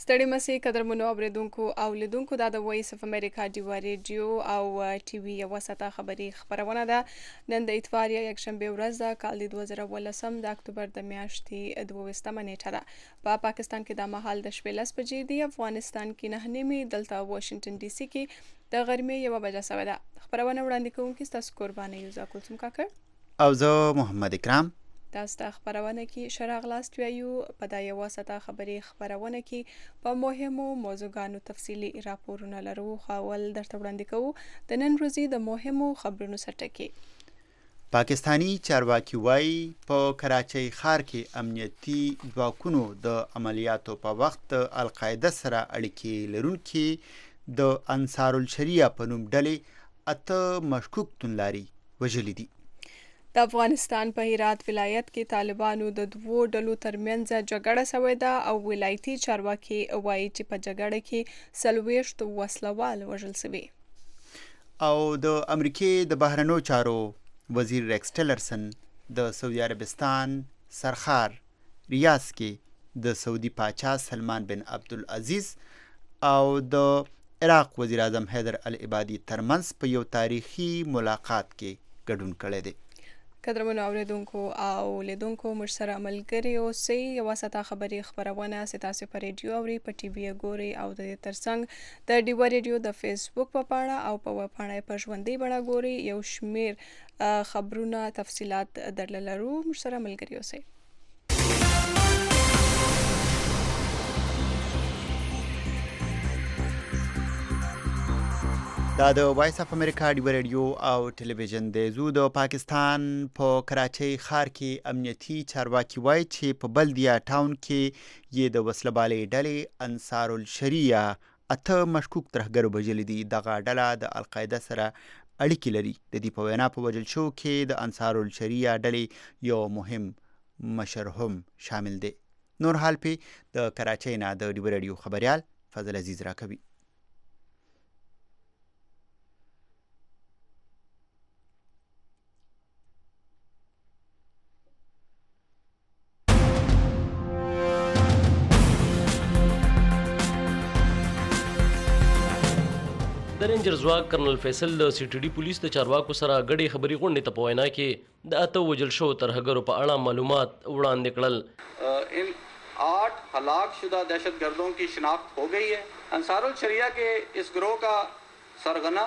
ستړي مسئ قدرمنو اوریدونکو او لیدونکو دا د وایس اف امریکا ډیوا ریډیو او ټي وي یوه ساعته خبري خپرونه ده. نن د اتوار یکشنبه ورځ ده، کال د 2018 د اکتوبر د میاشتې 22مه نیټه ده. په پاکستان کې د مهال د شپې 10 بجې دي، افغانستان کې 9 نیمې، دلته واشنگټن ډي سي کې د غرمې 1 بجه سوې ده. خبرونه وړاندې کوونکي ستاسو قرباني یوزا کلثوم کاکړ او زه محمد اکرام. تاسو ته خبرونه کې شراغ لاست ویو. په دا یوه ساعته خبري خبرونه کې په مهمو موضوعګانو تفصیلي راپورونه لرو، خاول درته وړاندې کوو. د نن ورځې د مهمو خبرونو سرټکي. پاکستانی چارواکي وایي په کراچۍ ښار کې امنیتي ځواکونو د عملیاتو په وخت د القاعده سره اړیکې لرونکي د انصار الشریعه په نوم ډلې 8 مشکوک توندلاري وژلي دي. د افغانستان په هرات ولایت کې طالبانو د 2 ډلو ترمنځ جګړه شوې ده او ولایتي چارواکي وایي چې په جګړه کې 40 وسلوال وژل شوي. او د امریکې د بهرنیو چارو وزیر ریکس ټیلرسن د سعودي عربستان سرخار ریاض کې د سعودي پاچا سلمان بن عبدالعزیز او د عراق وزیر اعظم حیدر العبادي ترمنځ په یو تاریخي ملاقات کې ګډون کړی دی. قدرمنو اوریدونکو او لیدونکو موږ سره ملګري اوسئ. یوه ساعته خبري خپرونه ستاسو په ریډیو اوري، په ټي وي ګوري او د دې ترڅنګ د ډیوا ریډیو د فیسبوک په پاڼه او په ویب پاڼه په ژوندۍ بڼه ګوري. یو شمیر خبرونه تفصيلات درل لرو، موږ سره ملګري اوسئ. دا د وایس اف امریکا ډیوا ریډیو او ټلویزیون دی. زو د پاکستان په کراچۍ ښار کې امنیتي چارواکي وایي چې په بلدیه ټاون کې یې د وسلهبالۍ ډلې انصار الشریعه 8 مشکوک ترهګرو وژلي دي. دغه ډله د القاعده سره اړیکې لري. د دې په وینا په وژل شو کې د انصار الشریعه ډلې یو مهم مشر هم شامل دی. نور حال په د کراچۍ نه د ډیوا ریډیو خبريال فضل عزیز راکوي. د رینجر ځواک کرنل فیصل د سی ټي ډي پولیس د چارواکو سره ګډې خبري غونډې ته په وینا کې د 8 وژل شوو ترهګرو په اړه معلومات وړاندې کړل. ان 8 हलाक शुदा दहशतगर्दों की शिनाख्त हो गई है. अंसार उल शरिया के इस गिरोह का सरगना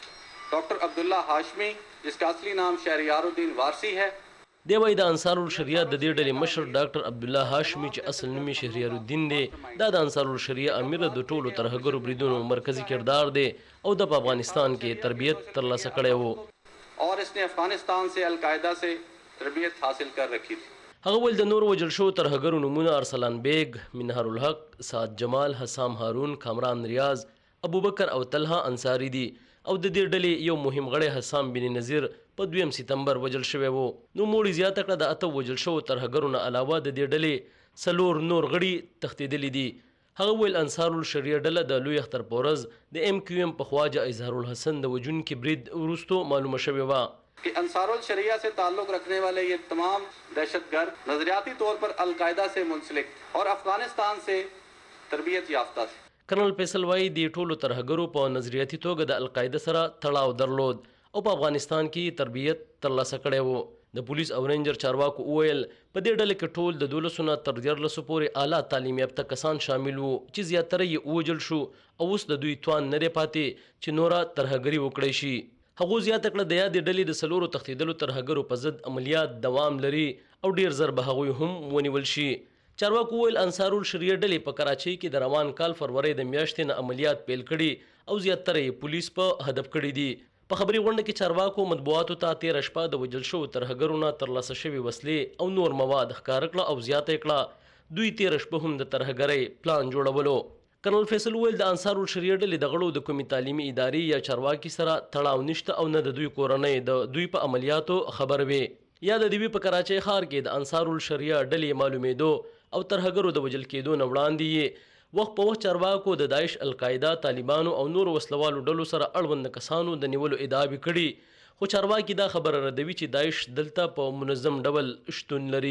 डॉक्टर अब्दुल्ला हाशमी, जिसका असली नाम शहरियारुद्दीन वारसी है. دی وایي د انصار الشریعه د دې ډلې مشر ډاکټر عبدالله هاشمي چې اصل نوم یې شهریارالدین دی، دا د انصار الشریعه امیر د ټولو ترهګرو بریدونو مرکزی کردار دی او د افغانستان کې تربیت ترلاسه کړی وو اور اس نے افغانستان سے القاعده سے تربیت حاصل کر رکھی تھی. هغه ول د نور وجل شو ترهګرو نمونه ارسلان بیگ، منهار الحق، سعد جمال، حسام هارون، کامران ریاض، ابوبکر او طلحه انصاری دي او د دې ډلې یو مهم غړی حسام بن نذیر په 2 سپتمبر وجل شوی وو. نو موړي زیاته کړه د 8 وجل شو ترهګرو نه علاوه د دې ډلې 4 نور غړي تښتیدلي دي. هغه ویل انصار الشریعه ډله د لوی اختر پورز د ام کیو ام په خواجه اظهار الحسن د وجون کې برید ورستو معلومه شوی و कि अंसार उल शरिया से ताल्लुक़ रखने वाले ये तमाम दहशतगर्द नजरियाती तौर पर अलकायदा से मुंसलिक और अफगानिस्तान से तरबियत याफ्ता थे. کرنل فیصل وایي د ټولو ترهګرو په نظریاتي توګه د القاعده سره تړاو درلود او په افغانستان کې تربیت ترلاسه کړی وو. د پولیس او رینجر چارواکو وویل په دې ډله کې ټول د 12 نه تر 14 پورې اعلی تعلیم یافته کسان شامل وو چې زیاتره یې وژل شو او اوس د دوی توان نه پاتې چې نوره ترهګري وکړي شي. هغه زیاته کړه د یادې ډلې د 4 تښتیدلو ترهګرو په ضد عملیات دوام لري او ډیر زر به هغوی هم ونیول شي. چارواکو ویل انصار الشریعه ډلې په کراچۍ کې د روان کال فروری د میاشتې نه عملیات پیل کړي او زیاتره یې پولیس په هدف کړي دي. په خبري غونډه کې چارواکو مطبوعاتو ته 13 شپه د وژل شوو ترهګرو نه ترلاسه شوي وسلې او نور مواد ښکاره کړه او زیاته کړه دوی 13 شپه هم د ترهګرۍ پلان جوړولو. کرنل فیصل ویل د انصار الشریعه ډلې د غړو د کومې تعلیمي ادارې یا چارواکي سره تړاو نشته او نه د دوی کورنۍ د دوی په عملیاتو خبر وي. یا د دوی په کراچۍ ښار کې د انصار الشریعه ډلې معلومېدو او ترهګرو د وژل کېدو نه وړاندې یې وخت په وخت چارواکو د داعش، القاعده، طالبانو او نور وسلوالو ډلو سره اړوند کسانو د نیولو ادعاوې کړي، خو چارواکي دا خبره ردوي چې داعش دلته په منظم ډول شتون لري.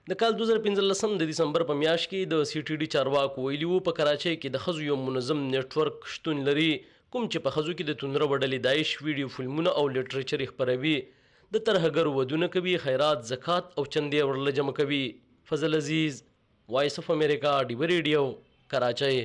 د کال 2015 د دسمبر په میاشت کې د سی ټي ډي چارواکو ویلي وو په کراچۍ کې د ښځو یو منظم نیټورک شتون لري کوم چې په ښځو کې د تونره وډلې داعش ویډیو فلمونه او لیټریچر خپروي د ترهګرو ودونه کوي خیرات زکات او چندې ورله جمع کوي فضل عزیز وایس اف امریکا ډیو ریډیو کراچۍ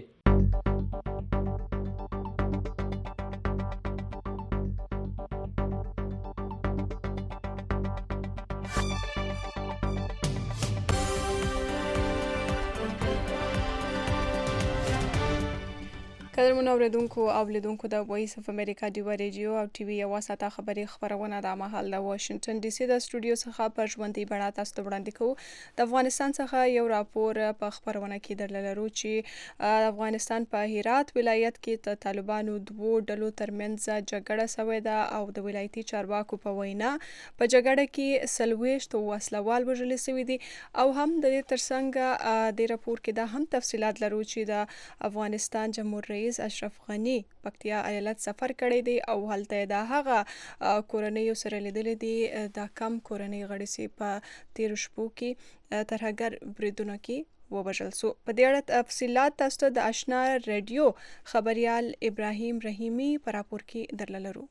قدرمن اوریدونکو او لیدونکو د وایس اف امریکا ډیو ریډیو او ټي وي یو ساته خبري خبرونه د مهال د واشنگټن ډي سي د سټوډیو څخه په ژوندۍ بڼه تاسو ته وړاندې کوو د افغانستان څخه یو راپور په خبرونه کې درلرو چې افغانستان په هرات ولایت کې د طالبانو دوو ډلو ترمنځ جګړه شوې ده او د ولایتي چارواکو په وینا په جګړه کې 40 وسلوال وژل شوي دي او هم د دې ترڅنګ د راپور کې دا هم تفصيلات لرو چې د افغانستان جمهور رئیس اشرف غنی پکتیا ایالت سفر کړی دی او هلته د هغه کورنۍ سره لیدل دي د کم کورنۍ غړي سي په 13 شپو کې ترهګر بریدونو کې ووژل سو په دې اړه تفصيلات تاسو د آشنا رادیو خبريال ابراهيم رحیمی پر راپور کې درللرو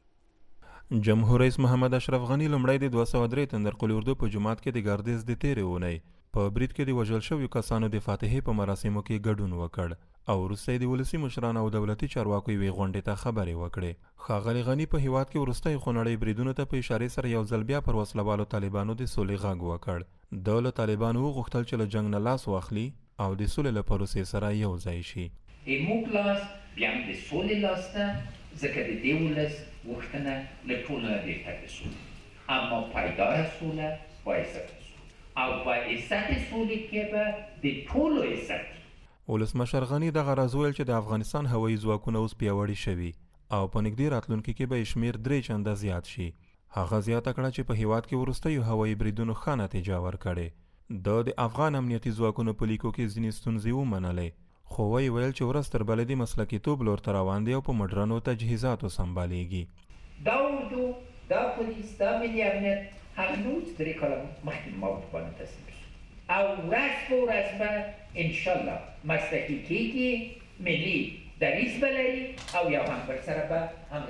جمهور رئیس محمد اشرف غنی لمړی د 203 تندر قلی اردو په جماعت کې د ګاردیز د تیرې ونی په برید کې د وژل شویو کسانو د فاتحې په مراسمو کې ګډون وکړ او وروسته د ولسی مشرانو او دولتي چارواکو یې غونډې ته خبرې وکړې ښاغلي غنی په هیواد کې وروستۍ خونړۍ بریدونو ته په اشاره سره یو ځل بیا پر وسلوالو طالبانو د سولې غږ وکړ د له طالبانو غوښتل چې له جنگ نه لاس واخلي او د سولې له پروسې سره یو ځای شي موږ لاس بیا د سولې لاس ته ځکه د دې ولس غوښتنه له ټولو نه ډېر د سولې اما پایداره سوله باعث او په عزت سولې کې به د ټولو عزت ولسمشر غنی دغه راز ویل چې د افغانستان هوایي ځواکونه اوس پیاوړي شوي او په نږدې راتلونکي کې به شمیر 3 چنده زیات شي هغه زیاته کړه چې په هیواد کې وروستیو هوایي بریدونو ښه نتیجه ورکړې د افغان امنیتي ځواکونو په لیکو کې ځینې ستونزې ومنلې خو ویل چې ورځ تر بلې د مسلکیتوب لور ته روان دي او په مډرنو تجهیزاتو سمبالېږي دا اردو دا پولیس دا ملي امنیت هغه نور 3 کاله مخکې موت باندې تصمیم او ورځ په ورځ به انشاءالله مسلکي کېږي ملي دریځ به لري او یو هم پر سره به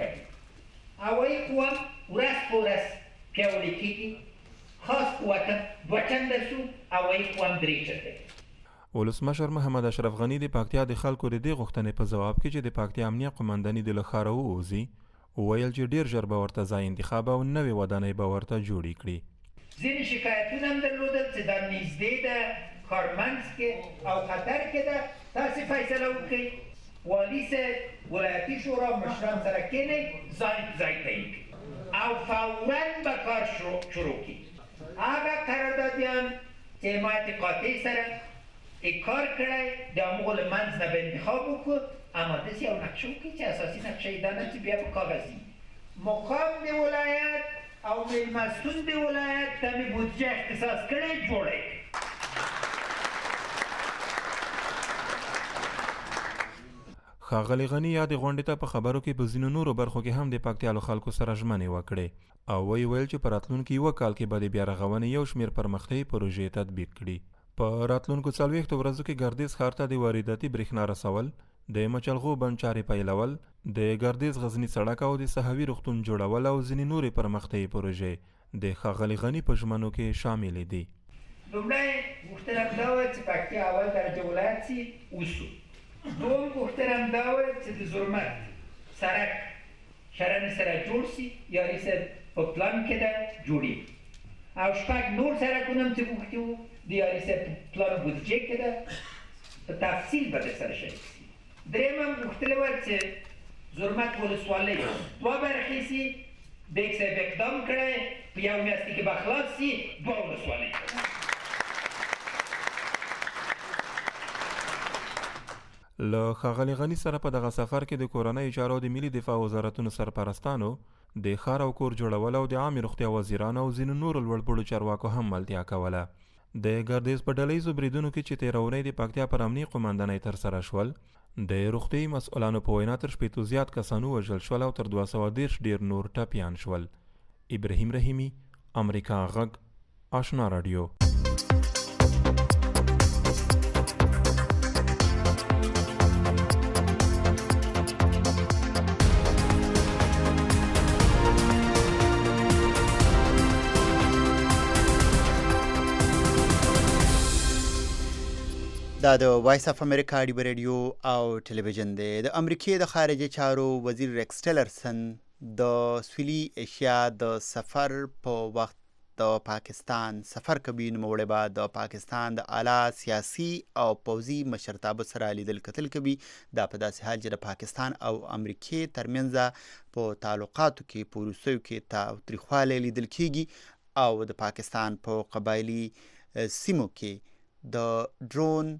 همغږي هوایي قوه ورځ په ورځ پیاوړې کېږي خاص قوت 2 چنده شو هوایي قوه هم 3 چنده ولسمشر محمد اشرف غنی د پکتیا د خلکو د دې غوښتنې په ځواب کې چې د پکتیا امنیه قومنداني د لخاره ووزي ویل چې ډیر ژر به ورته ځای انتخاب او نوې ودانۍ به ورته جوړې کړي ځینې شکایتونه هم درلودل چې دا نږدې ده ښارمنځ کې او خطر کې ده تاسې فیصله وکړئ والي صاحب ولایتي شورا مشران سره کښېنئ ځای تعیین کړي او فورا به کار شروع کړي هغه قراردادیان چې حمایت قاطع سره کار کړی د همغو له منځ نه به انتخاب وکړو اما داسې یو نقشه وکړي چې اساسي نقشه یې دا نه چې بیا په کاغذي مقام د ولایت او میلمستون د ولایت ته مې بودجه اختصاص کړی جوړی ښاغلي غني یا د غونډې ته په خبرو کې په ځینو نورو برخو کې هم د پکتیالو خلکو سره ژمنې وکړې او ویل چې په راتلونکي یوه کال کې به د بیا رغونې یو شمېر پرمختیایي پروژې تطبیق کړي په راتلونکو 40 ورځو کې ګردیز ښار ته د وارداتي برېښنا رسول د مچلغو بند چارې پیلول د ګردیز غزني سړک او د سهوي روغتون جوړول او ځینې نورې پرمختیایي پروژې د ښاغلي غني په ژمنو کې شاملې دي لومړی غوښتنه دا وه چې پکتیا اول درجه ولایت سي اوسو دوم غوښتنه دا وه چې د زرمت سړک شرنې سره جوړ سي یاري صاحب په پلان کې ده جوړي او شپږ نور سړکونه هم چې غوښتي وو د یاري صاحب په پلان بودجې کې ده په تفصیل به درسره شریک سي درېیم هم غوښتلې وه چې زرمت ولسوالۍ 2 برخې سي بیګ صاحب اقدام کړی په یو میاشتې کې به خلاص سي 2 ولسوالۍ له ښاغلي غني سره په دغه سفر کې د کورنیو چارو د ملي دفاع وزارتونو سرپرستانو د ښار او کور جوړول او د عامې روغتیا وزیرانو او ځینو نورو لوړپوړو چارواکو هم ملتیا کوله د ګردیز په ډلهییزو بریدونو کې چې تېره اونۍ د پکتیا پر امني قومندانۍ ترسره شول د روغتیایي مسؤلانو په وینا تر 80 زیات کسان ووژل شول او تر 230 ډیر نور ټپیان شول ابراهیم رحیمی امریکا غږ آشنا رادیو دا د وایس اف امریکا ډیو ریډیو او ټلویزیون دی. د امریکای د خارجه چارو وزیر ریکس ټیلرسن د سویلي ایشیا د سفر په وخت د پاکستان سفر کوي. نوموړی به د پاکستان د اعلی سیاسي او پوځي مشرتابه سره لیدل کتل کوي. دا په داسې حال چې د پاکستان او امریکای ترمنځ په تعلقاتو کې په وروستیو کې تاوتریخوالی لیدل کیږي او د پاکستان په قبایلي سیمو کې د ډرون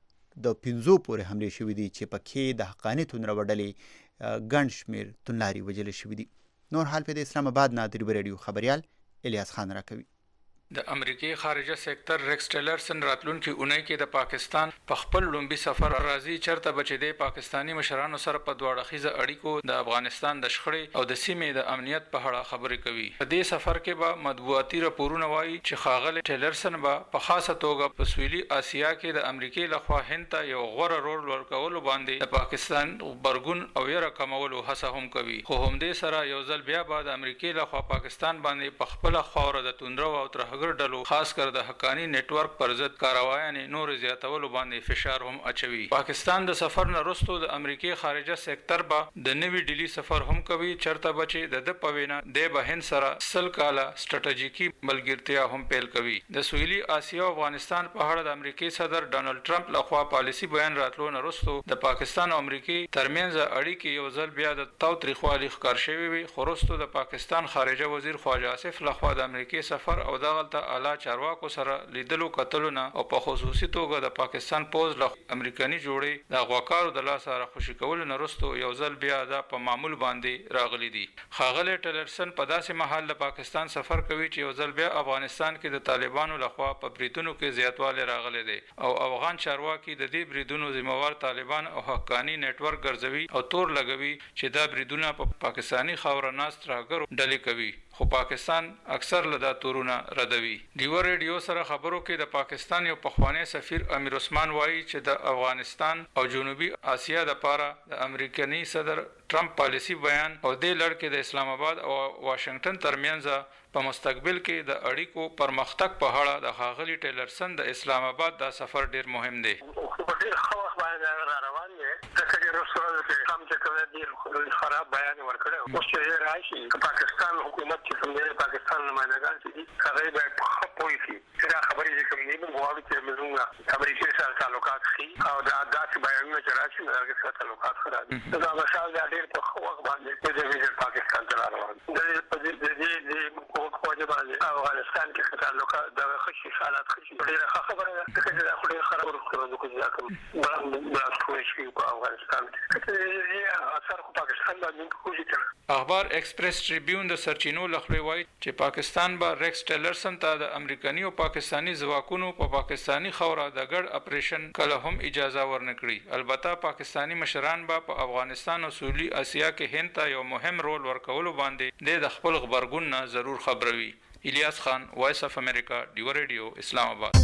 د 5 پورې حملې شوې دي چې پکې د حقاني توندرو ډلې ګڼ شمېر توندلاري وژل شوي دي. نور حال په د اسلام آباد نه د ریډیو خبریال الیاس خان راکوي. د امریکای خارجه سېکټر ریکس ټیلرسن راتلونکي اونۍ کې د پاکستان په خپل لومبي سفر راځي چرته بچې د پاکستانی مشرانو سره په دوه اړخیزه اړیکو د افغانستان د شخړې او د سیمې د امنیت په اړه خبرې کوي. په دې سفر کې به مطبوعاتي راپورونه وایي چې ښاغلی ټیلرسن به په خاصه توګه په سویلي اسیا کې د امریکای لخوا هند ته یو غوره رول ورکولو باندې د پاکستان غبرګون او یره کمولو هڅه هم کوي. خو همدې سره یو ځل بیا به د امریکای لخوا پاکستان باندې په خپله خاوره د توندرو او ترهګر ډلو خاص کر د حقانی نت ورک پر ضد کاروایانې نور زیاتولو باندې فشار هم اچوي. پاکستان د سفر نه وروسته د امریکای خارجه سېکټر به د نوي ډیلی سفر هم کوي چرته بچې د پوینا د بهن سره 100 کاله سټریټیجیکي ملګرتیا هم پیل کوي. د سویلي اسیا او افغانستان په اړه د امریکای صدر ډانلډ ټرمپ لخوا پالیسی بیان راتلو نه وروسته د پاکستان او امریکای ترمنځ اړیکې یو ځل بیا د تاوتریخوالي ښکار شوي وي. خو وروسته د پاکستان خارجه وزیر خواجه آصف لخوا د امریکای سفر او دغلته اعلی چارواکو سره لیدلو کتلو نه او په خصوصي توګه د پاکستان پوز له امریکایي جوړې د غواکارو د لاس سره خوشي کولو نه وروسته یو ځل بیا د په معمول باندې راغلي دي. ښاغلی ټیلرسن په داسې مهال د پاکستان سفر کوي چې یو ځل بیا افغانستان کې د طالبانو لخوا په بریدونو کې زیاتوالی راغلی دی او افغان چارواکي د دې بریدونو ذمہوار طالبان او حقانی نت ورک ګرځوي او تور لګوي چې دا بریدونه په پاکستانی خاوره ناست ترهګرو ډلې کوي. خو پاکستان اکثر له دا تورونه ردوي. ډیو ریډیو سره خبرو کې د پاکستان یو پخوانی سفیر امیر عثمان وایي چې د افغانستان او جنوبي اسیا لپاره د امریکایي صدر ټرمپ پالیسی بیان او د لړ کې د اسلام آباد او واشنگټن ترمنځ په مستقبل کې د اړیکو پرمختګ په اړه د ښاغلي ټیلرسن د اسلام آباد دا سفر ډیر مهم دی. خراب بیان ورکړو او چې راشي پاکستان حکومت چې څنګه پاکستان نمائندګان دي هغه به په پوي کې دا خبرې چې کوم نیمه غواړي چې موږ امریکای سره تعلقات خي او دا داسې بیانونه چې راشي هغه سره تعلقات خراب دي. دا مثال دا ډېر په وخت باندې د پاکستان سره روان دي. د خواجه باندې افغانستان کې تعلقات د خشي حالات خشي ډېر خبره ده چې دا خو ډېر خراب ورکړو کوم ځکه دا ټول شي په افغانستان کې اثر خو پاکستان باندې کوي. اخبار ایکسپریس ټریبیون د سرچینو لخوا وایي چې پاکستان به ریکس ټیلرسن ته د امریکایي او پاکستانی ځواکونو په پاکستانی خاوره د ګډ اپریشن کله هم اجازه ورنکړي. البته پاکستانی مشران به په افغانستان او سویلي اسیا کې هند ته یو مهم رول ورکولو باندې د خپل غبرګون نه ضرور خبروي. الیاس خان، وایس اف امریکا، ډیو ریډیو، اسلام آباد.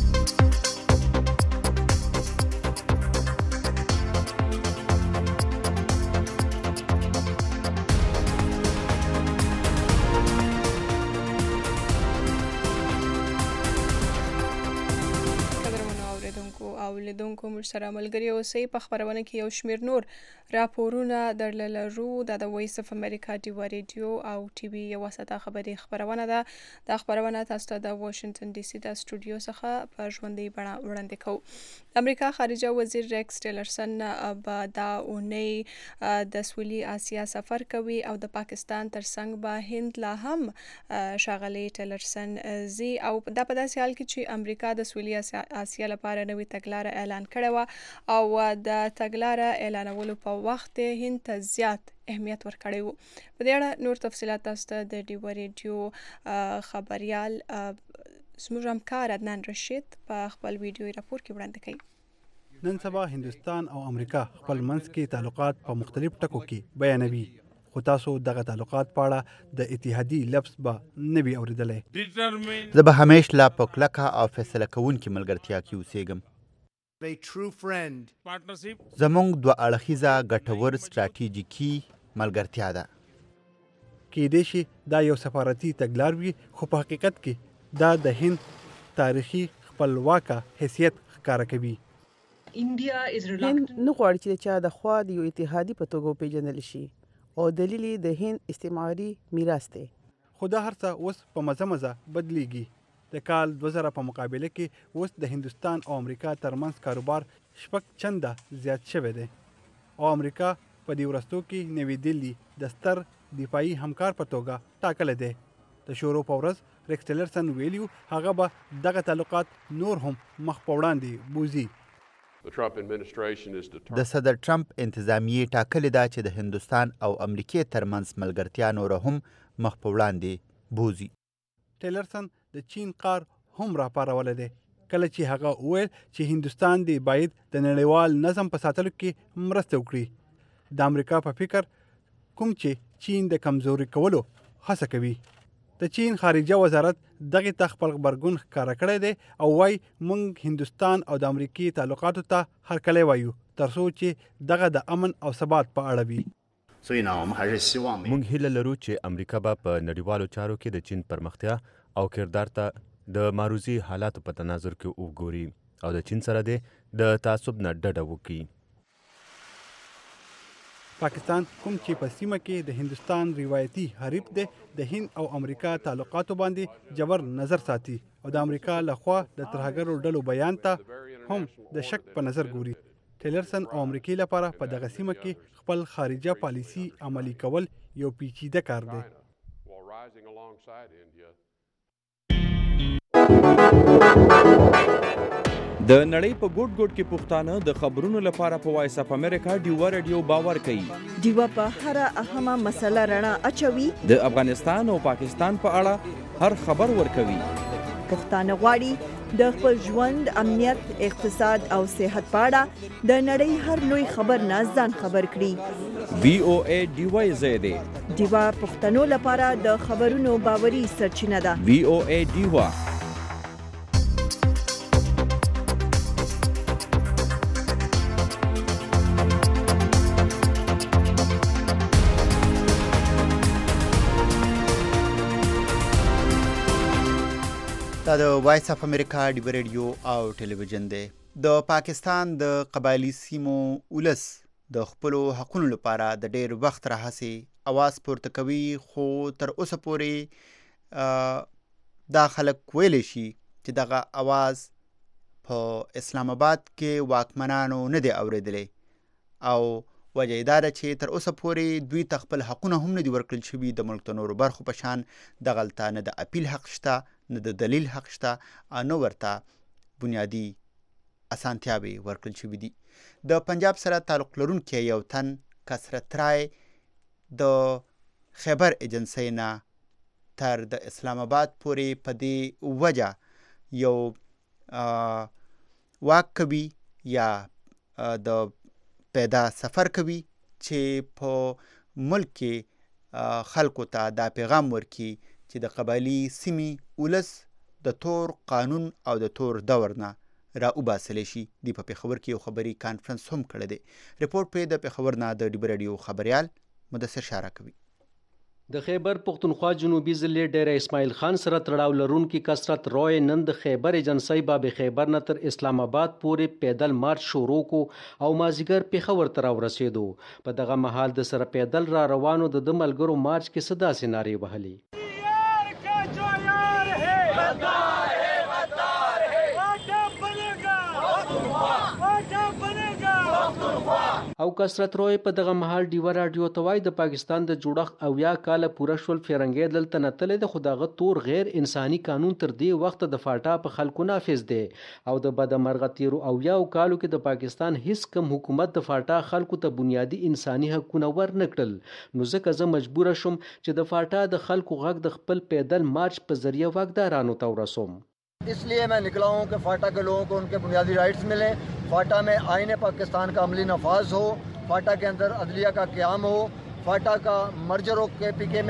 او لیدونکو موږ سره ملګري اوسئ. په خبرونه کې یو شمېر نور راپورونه درله لرو. دا د وایس اف امریکا ډیو ریډیو او ټي وي یوه ساعته خبري خبرونه ده. دا خبرونه تاسو ته د واشنګټن ډي سي د سټوډیو څخه په ژوندۍ بڼه وړاندې کوو. امریکا خارجه وزیر ریکس ټیلرسن به دا اونۍ د سویلي اسیا سفر کوي او د پاکستان ترڅنګ به هند لا هم ښاغلی ټیلرسن ځي او دا په داسې حال کې چې امریکا د سویلي اسیا لپاره نوې تګلاره اعلان کړې وه او د تګلاره اعلانولو په وخت هند ته زیات اهمیت ورکړی و. په دې اړه نور تفصیلات تاسو ته د ډیو ریډیو خبریال زموږ همکار عدنان رشید په خپل ویډیوي راپور کې وړاندې کوي. نن سبا هندوستان او امریکا خپل منځ کې تعلقات په مختلف ټکو کې بیانوي خو تاسو دغه تعلقات په اړه د اتحادي لفظ به نه وي اورېدلی. زه به همیش لا په کلکه او فیصله کوونکې ملګرتیا کې اوسېږم. زموږ دوه اړخیزه ګټور ستراتیژیکي ملګرتیا ده. کېدای شي دا یو سفارتي تګلار وي خو په حقیقت کې دا د هند تاریخي خپلواکه حیثیت ښکاره کوي. هند نه غواړي چې د چا د خوا د یو اتحادي په توګه وپېژندل شي او دلیل یې د هند استعماري میراث دی. خو دا هر څه اوس په مزه بدلیږي. د کال 2000 په مقابله کې اوس د هندوستان او امریکا ترمنځ کاروبار 6 چنده زیات شوی دی او امریکا په دې ورستو کې نوی دلی د ستر دفاعي همکار په توګه ټاکل دی. د شورو په ورځ ریکس ټیلرسن ویلیو هغه به دغه تعلقات نور هم مخ په وړاندې بوزي. د صدر ټرمپ انتظامیه ټاکلې ده چې د هندوستان او امریکې ترمنځ ملګرتیا نور هم مخ په وړاندې بوزي. ټیلرسن د چین قار هم راپارولی دی کله چې هغه وویل چې هندوستان دی باید د نړیوال نظم په ساتلو کې مرسته وکړي. د امریکا په فکر کوم چې چین د کمزوري کولو هڅه کوي. د چین خارجه وزارت دغه ته خپل غبرګون ښکاره کړی دی او وايي موږ هندوستان او د امریکې تعلقاتو ته هرکلی وایو ترڅو چې دغه د امن او ثبات په اړه وي. موږ هیله لرو چې امریکا به په نړیوالو چارو کې د چین پرمختیا او کردار ته د معروضي حالاتو په تناظر کې وګوري او د چین سره د تعصب نه ډډه وکړي. پاکستان کوم چې په سیمه کې د هندوستان روایتي حریف دی د هند او امریکا تعلقاتو باندې جبر نظر ساتي او د امریکا لخوا د ترهګرو ډلو بیان ته هم د شک په نظر ګوري. ټیلرسن او امریکای لپاره په دغه سیمه کې خپل خارجه پالیسی عملی کول یو پیچیده کار دی. د نړۍ په ګوټ ګوټ کې پښتانه د خبرونو لپاره په وایس اف امریکا ډیوا رادیو باور کوي. ډیوا په هر اهمه مسله رڼا اچوي. د افغانستان او پاکستان په اړه هر خبر ورکوي. پښتانه غواړي د خپل ژوند، امنیت، اقتصاد او صحت په اړه د نړۍ هر لوی خبر نه ځان خبر کړي. وی او ای ډیوا زیاده ډیوا پښتنو لپاره د خبرونو باوري سرچینه ده. وی او ای ډیوا. دا د وایس اف امریکا ډیوا رادیو او ټلویزیون دی. د پاکستان د قبایلی سیمو ولس د خپلو حقونو لپاره د ډیر وخت راهیسې اواز پورته کوي خو تر اوسه پورې دا خلک ویلی شي چې دغه اواز په اسلام آباد کې واکمنانو نه دی اوریدلی او وجه یې دا ده چې تر اوسه پورې دوی ته خپل حقونه هم نه دي ورکړل شوي. د ملک د نورو برخو په شان دغلته نه د اپیل حق شته نه د دلیل حق شته او نه ورته بنیادي اسانتیاوې ورکړل شوي دي. د پنجاب سره تعلق لرونکی یو تن کثرت رای د خیبر ایجنسی نه تر د اسلام آباد پورې په دې وجه یو واک کوي یا د پیدا سفر کوي چې په ملک کې خلکو ته دا پیغام ورکي چې د قبایلی سیمې ولس د تور قانون او د تور دور نه را وباسلی شي. دی په پېښور کې یو خبري کانفرنس هم کړی دی. رپورټ پرې د پېښور نه د ډیوا رادیو خبریال مدثر شاره کوي. د خیبر پختونخوا جنوبي ضلع ډیره اسماعیل خان سره تړاو لرونکي کثرت روی نن د خیبر ایجنسی باب خیبر نه تر اسلام آباد پورې پیدل مارچ شروع کو او مازیګر پېښور ته راورسېدو. په دغه مهال د سره پیدل را روانو د ملګرو مارچ کې څه داسې نارې وهلې. او کثرت روی په دغه مهال ډیوا رادیو ته وایي د پاکستان د جوړښت اویا کاله پوره شول فرنګي دلته نتلې د خداغه تور غیر انساني قانون تر دې وخت د فاټا په خلکو نافذ دی او د بدمرغه تیرو اویا کالو کې د پاکستان هیڅ کم حکومت د فاټا خلکو ته بنیادی انساني حقونه ورنکړل. نو ځکه زه مجبور شوم چې د فاټا د خلکو غږ د خپل پیدل مارچ په ذریعہ واکدارانو ته ورسوم. इसलिए मैं निकला हूँ कि फाटा के लोगों को उनके बुनियादी राइट्स मिलें, फाटा में आईन पाकिस्तान का अमली नफाज हो, फाटा के अंदर अदलिया का क़याम हो, फाटा का मर्जर हो KPK में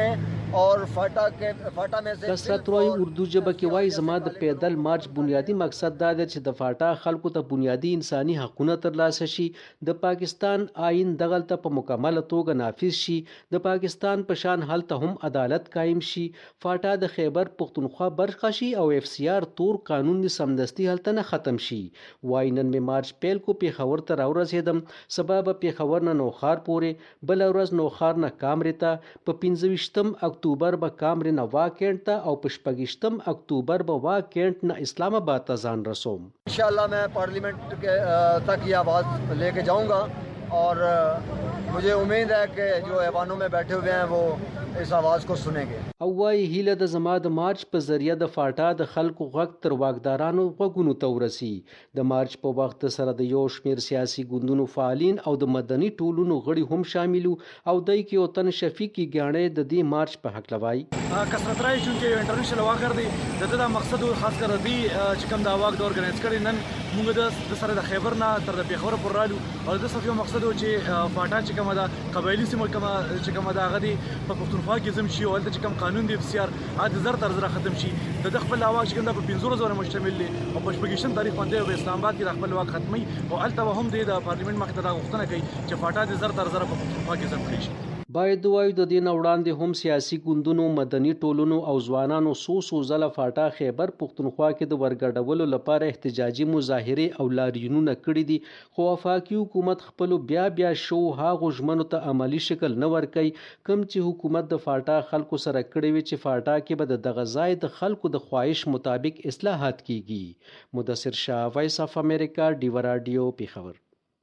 और फाटा में से کثرت وای اردو ژبه کې وای زما د پیدل مارچ بنیادی مقصد دا دی چې د فاټا خلکو ته بنیادی انساني حقونه ترلاسه شي، د پاکستان آئین دغلته په مکمله توګه نافذ شي، د پاکستان په شان هلته هم عدالت قایم شي، فاټا د خیبر پختونخوا برخه شي او اف سی آر تور قانون سمدستي هلته نه ختم شي. وای نن می مارچ پیل کو پیښور ته راورسېدم، سبا به پیښور نه نوخار پورې، بل ورځ نوخار نه کامرې ته، په 25 اکتوبر به کامرې نه واکینټ ته او په 26 اکتوبر به واکینټ نه اسلام آباد ته ځان رسوم. इंशाल्लाह मैं पार्लियामेंट के तक ये आवाज़ लेके जाऊंगा और मुझे उम्मीद है कि जो ऐवानों में बैठे हुए हैं वो इस आवाज़ को सुनेंगे. او وای هیله د زما د مارچ په ذریعہ د فاټا د خلکو غږ تر واکدارانو غوږونو ته ورسي. د مارچ په وخت سره د یو شمیر سیاسي ګوندونو فعالین او د مدني ټولنو غړي هم شامل او دای کې او تن شفیقي ګاڼې د دې مارچ په حق لوي. کثرت راي چې انټرنیشنل واخر دی دغه مقصد خاص کر دی چې کوم دا واک د اورګنایز کړي نن موږ د سره د خیبر نه تر د پیښور پر رالو او د صفیو مقصد چې فاټا چې کومه دا قبایلی سیمه کومه چې کومه دا غدي په پښتونخوا کې زم شي او د چې کوم قانون دی بسیار عاد زر تر زر ختم شي د خپل واک چې کوم د 15 مشتمل دی او په شپږشتم تاریخ باندې په اسلام آباد کې د خپل واک ختمي او الته هم د پارلیمنت مخ ته غوښتنه کوي چې فاټا د زر تر زر په پښتونخوا کې زم کړی شي. باید وایو د دې نه وړاندې هم سیاسي ګوندونو، مدني ټولنو او ځوانانو څو ځله فاټا خیبر پښتونخوا کې د ورګډولو لپاره احتجاجي مظاهرې او لاریونونه کړي دي، خو وفاقي حکومت خپلو بیا شو هغو ژمنو ته عملی شکل نه ورکوي کوم چې حکومت د فاټا خلکو سره کړی وي چې فاټا کې به د دغه ځای د خلکو د خواهش مطابق اصلاحات کیږي. مدثر شاه، وایس اف امریکا، ډیو رادیو، پیښور.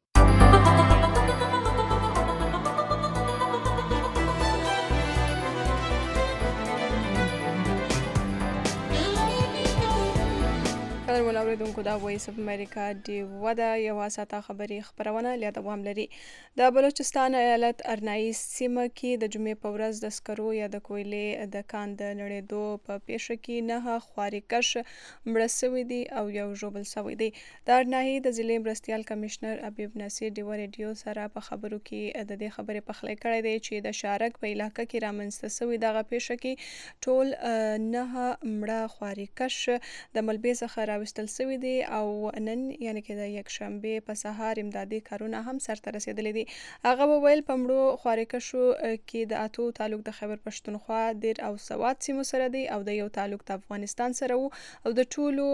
قدرمن اوریدونکو دا وایس اف امریکا ډیو ده یوه ساعته خبري خپرونه له دوام لري. د بلوچستان ایالت ارنایي سیمه کې د جمعې په ورځ د سکرو یا د کویلې د کان د نړېدو په پیښه کې 9 خوارېکش مړه سوي دي او یو ژوبل سوی دی. د ارنایي د ضلع مرستیال کمشنر حبیب نصیر ډیو رادیو سره په خبرو کې د دې خبرې پخلی کړی دی چې د شارک په علاقه کې رامنځته سوي دغه پیښه کې ټول 9 مړه خوارېکش د ملبې څخه راوستل سوي دي او نن یعنی کې د یکشنبه په سهار امدادي کارونه هم سرته رسیدلي دي. هغه وویل په مړو خوارېکشو کې د اتو تعلق د خیبر پښتونخوا دیر او سوات سیمو سره دی او د یو تعلق د افغانستان سره وو او د ټولو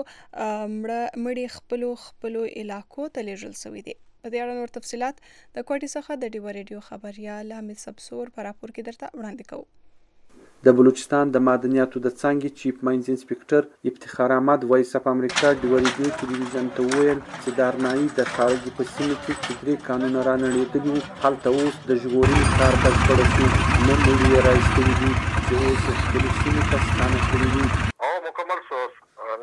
مړي خپلو علاقو ته لیږل سوي دي. په دې اړه نور تفصیلات د کوټې څخه د ډیو رادیو خبريال حامد سبسور په راپور کې درته وړاندې کوو. د بلوچستان د معدنیاتو د څانګې چیف ماینز انسپکټر افتخار احمد وایس اف امریکا ډیو رادیو ټلویزیون ته وویل چې د ارنایي د خارجي په سیمه کې چې 3 کانونه رانړېدلي وو هلته اوس د ژغورنې کار بشپړ شو، نه مړي یې رایستلي دي چې اوس یې خپلو سیمو ته ستانه کړي دي. مکمل سوس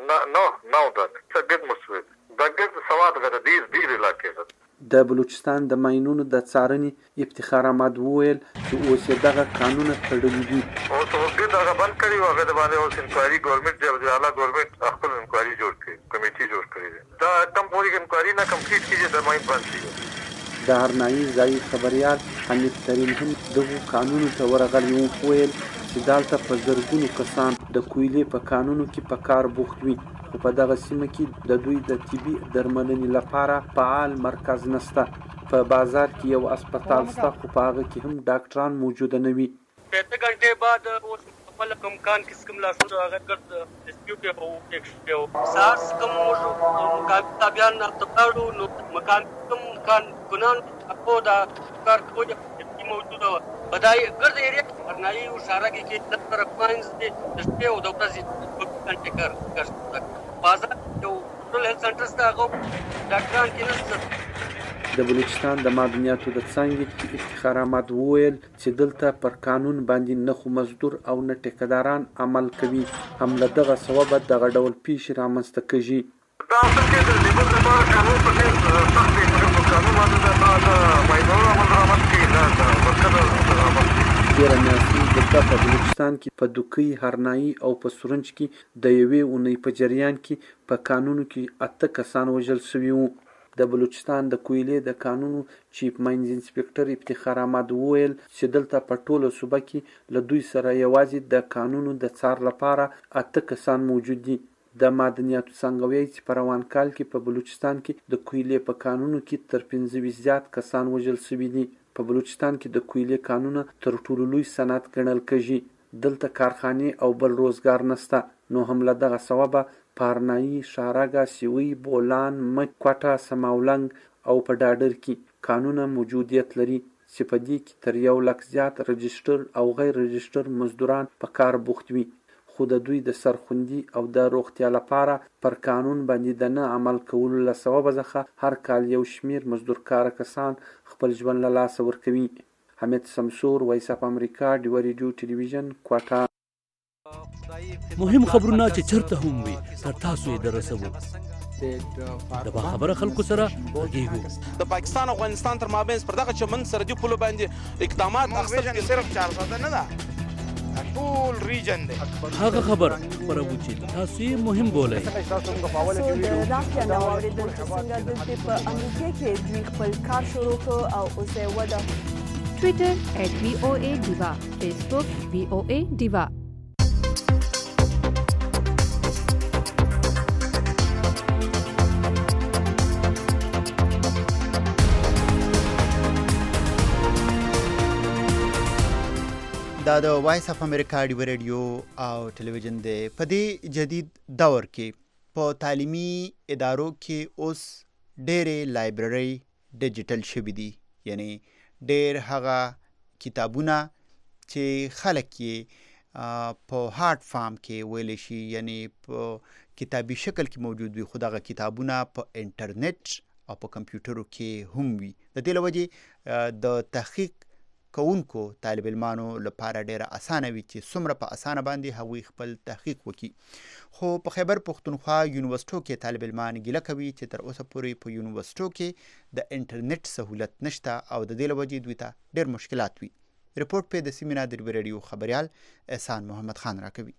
نو دن څه مسوید د ګرد سواد غره ډیر علاقې د بلوچستان د ماینونو د څارنې افتخار احمد وویل چې اوس یې دغه قانونه تړلي دي. اوس ورګه دغه بند کړي او هغه د باندې اوس انکوایري ګورنمنت دی اعلی ګورنمنت خپل انکوایري جوړ کړي، کمیټي جوړ کړي دا کم پوری انکوایري نه کمپلیټ کیږي د ماین بند شي. د ارنایي ځایي خبریال حمید ترین هم دغو قانونو ته ورغلی وو، ویل چې دالته په زرګونو کسان د کویلې په قانونو کې په کار بوخت وي، خو په دغه سیمه کې د دوی د طبي درملنې لپاره فعال مرکز نشته. په بازار کې یو اسپتال شته خو په هغه کې هم ډاکټران موجوده نه وي. 5 घंटे बाद خپل کمکان کس کوم لاسو هغه ګرد ډسپیوټ او ایکسپیو ساس کوم مقابله بیان تطاړو نو مکان کوم کان ګنان اپو دا کار کوجه موجوده بدای ګرد ایریا ارنایي او شارک کې د طرف ماینز دي ډسپیو د ورځې کنټ کار بازار یو ټول هیلث سنټرز دا غو ډاکټران کې نشته. د بلوچستان د معدنیاتو د څانګې افتخار احمد وویل چې دلته پر قانون باندې نه خو مزدور او نه ټیکداران عمل کوي، هم له دغه سببه دغه ډول پیښې رامنځته کېږي. دا اصل کې د لیبر لپاره قانون په ډېر سخت دی، مګر قانون باندې د ماینونو عمل رامنځته کوي نه د ورکړه عمل کوي. تېره میاشت دلته په بلوچستان کې په دوکۍ، هرنایي او په سورنج کې د یوې اونۍ په جریان کې په کانونو کې 8 کسان وژل شوي وو. د بلوچستان د کویلې د قانونو چیف ماینز انسپکټر افتخار احمد وویل چې دلته په ټوله صوبه کې له دوی سره یوازې د قانونو د څار لپاره 8 کسان موجود دي. د معدنیاتو څنګه وایي چې په روان کال کې په بلوچستان کې د کویلې په قانونو کې تر 15 زیات کسان وژل شوي دي. په بلوچستان کې د کویلې قانون تر ټولو لوی صنعت ګڼل کېږي. دلته کارخانې او بل روزګار نشته، نو هم له دغه سببه پارنایي، شارګه، سیوی، بولان، مچ، کوټه، سماولنګ او په ډاډر کې قانونه موجودیت لري چې په دې کې تر 1 لک زیات رجسټر او غیر رجسټر مزدوران په کار بوخت وي. خو د دوی د سرخوندي او د روغتیا لپاره پر قانون باندې د نه عمل کولو له سببه څخه هر کال یو شمیر مزدور کار کسان خپل ژوند له لاسه ورکوي. حمید سمسور، وایس اف امریکا، ډیوه ریډیو ټلویزیون، کوټه. مهم خبرونه چې چرته هم وي تر تاسو یې درسوو. د باخبره خلکو سره غږیږو. د پاکستان او افغانستان تر مابین پر دغه چمن سرحدي پولو باندې اقدامات اخیستل صرف 400 نه ده، ټول ریجن دی. هغه خبر خبرو چې تاسو یې مهم بولئ. د راکیا نو اوریدل چې څنګه د په امریکا کې دوی خپل کار شروع کړ او اوس یې وده. Twitter @VOA Diva, Facebook VOA Diva. دا د وایس اف امریکا ډیوه ریډیو او ټلویزیون دی. په دې جدید دور کې په تعلیمي ادارو کې اوس ډېرې لایبرري ډیجیټل شوي دي، یعنی ډېر هغه کتابونه چې خلک یې په هارد فارم کې ویلی شي، یعنی په کتابي شکل کې موجود وي، خو دغه کتابونه په انټرنیټ او په کمپیوټرو کې هم وي. د دې له وجې د تحقیق کوونکو طالب علمانو لپاره ډیره اسانه وي چې څومره په اسانه باندې هغوی خپل تحقیق وکړي. خو په خیبر پښتونخوا یونیورسټو کې طالب علمان ګیله کوي چې تر اوسه پورې په یونیورسټو کې د انټرنیټ سهولت نشته او د دې له وجې دوی ته ډیر مشکلات وي. رپورټ په د سیمینار د ریډیو خبريال احسان محمد خان راکوي.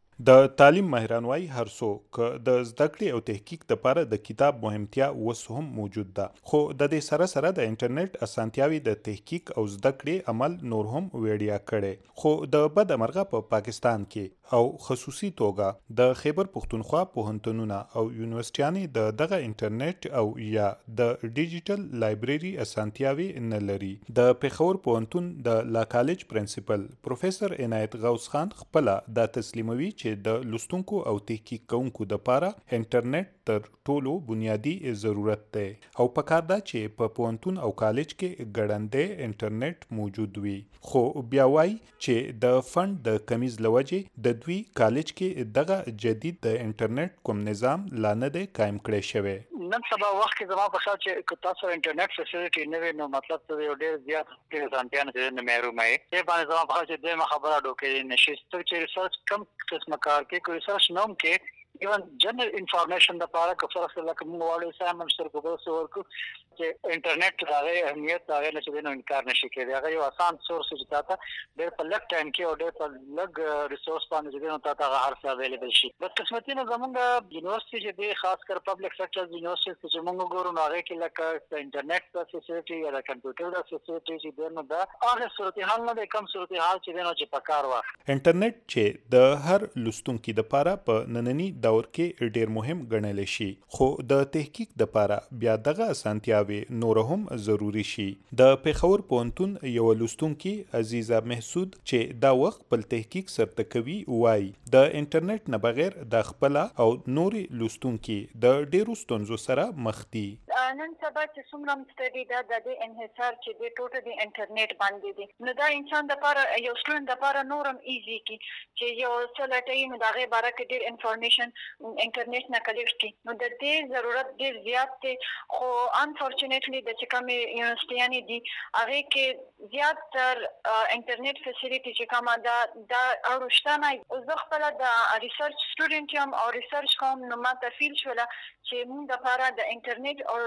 د تعلیم ماهران وايي هر څوک د زده کړې او تحقیق لپاره د کتاب مهمتیا اوس هم موجود ده، خو د دې سره سره د انټرنیټ اسانتیاوي د تحقیق او زده کړې عمل نور هم ویډیا کړي. خو د بد امرغه په پاکستان کې او خصوصي توګه د خیبر پښتونخوا پوهنتونونه او یونیورسيټیانې د دغه انټرنیټ او یا د ډیجیټل لایبرري اسانتیاوي نه لري. د پېښور پوهنتون د لا کالج پرنسپل پروفیسور عنایت غوث خان خپل د تسلیموي چې د لوستونکو او تحقیق کوونکو د لپاره انټرنیټ تر ټولو بنیادی ضرورت دی او پکار ده چې په پوهنتون او کالج کې ګړندې انټرنیټ موجود وي. خو بیا وایي چې د فند د کمیز لوجې د دوی کالج کې دغه جدید د انټرنیټ کوم نظام لا نه دی قائم کړی شوی. نن سبا وخت کې زما په خیال چې تاسو انټرنیټ فیسیلیټي نه وي نو مطلب څه دی، ډېر زیات ځانګړتیا نه محروم وي. دې باندې زما په خیال چې دغه خبره ډوکې نشي چې ریسرچ کم قسم کار کې کوئی ریسرچ نوم کې ایون جنرال انفارمیشن د لپاره که فرض لکه موږ وایو سامان سره په څه ورکو چې انټرنیټ راغی اهمیت راغی نه چې نو انکار نشي کېدای. هغه یو آسان سورس چې تاسو ډېر په لږ ټایم کې او ډېر په لږ ریسورس باندې چې نو تاسو هغه هر څه اویلیبل شي. د قسمتي نه زمونږ یونیورسيټي چې دی خاص کر پبلک سېکټر یونیورسيټي چې موږ ګورو نو هغه کې لکه انټرنیټ د فیسیلیټي یا د کمپیوټر د فیسیلیټي چې دی نو دا هغه صورتحال نه دی، کم صورتحال چې دی نو چې پکار و. انټرنیټ چې د هر لوستونکو لپاره په نننی دور کې ډېر مهم ګڼل شي، خو د تحقیق لپاره بیا دغه اسانتیاوي نور هم ضروری شي. د پېښور پوهنتون یو لوستونکي عزیزه محسود چې دا وخت په تحقیق سره کوي وایي د انټرنیټ نه بغیر د خپل او نوري لوستونکي د ډېرو ستونزو سره مخ دي. نن سبا چې څومره مستری دا د انحصار چې د ټوټه د انټرنیټ باندې دي نو دا انسان د لپاره یو سټوډنټ د لپاره نورم ایزي کی چې یو څه لټوي نو دا غي باره کې ډېر انفارمیشن انټرنیټ نه کلیکټ کی نو د دې ضرورت ډېر زیات دی. خو انفورچونټلی د چې کوم یونیورسيټیانې دي هغه کې زیات تر انټرنیټ فیسیلیټي چې کومه دا اړوشته نه. زه خپل د ریسرچ سټوډنټ یم او ریسرچ کوم نو ما ته فیل شوله چې موږ د لپاره د انټرنیټ او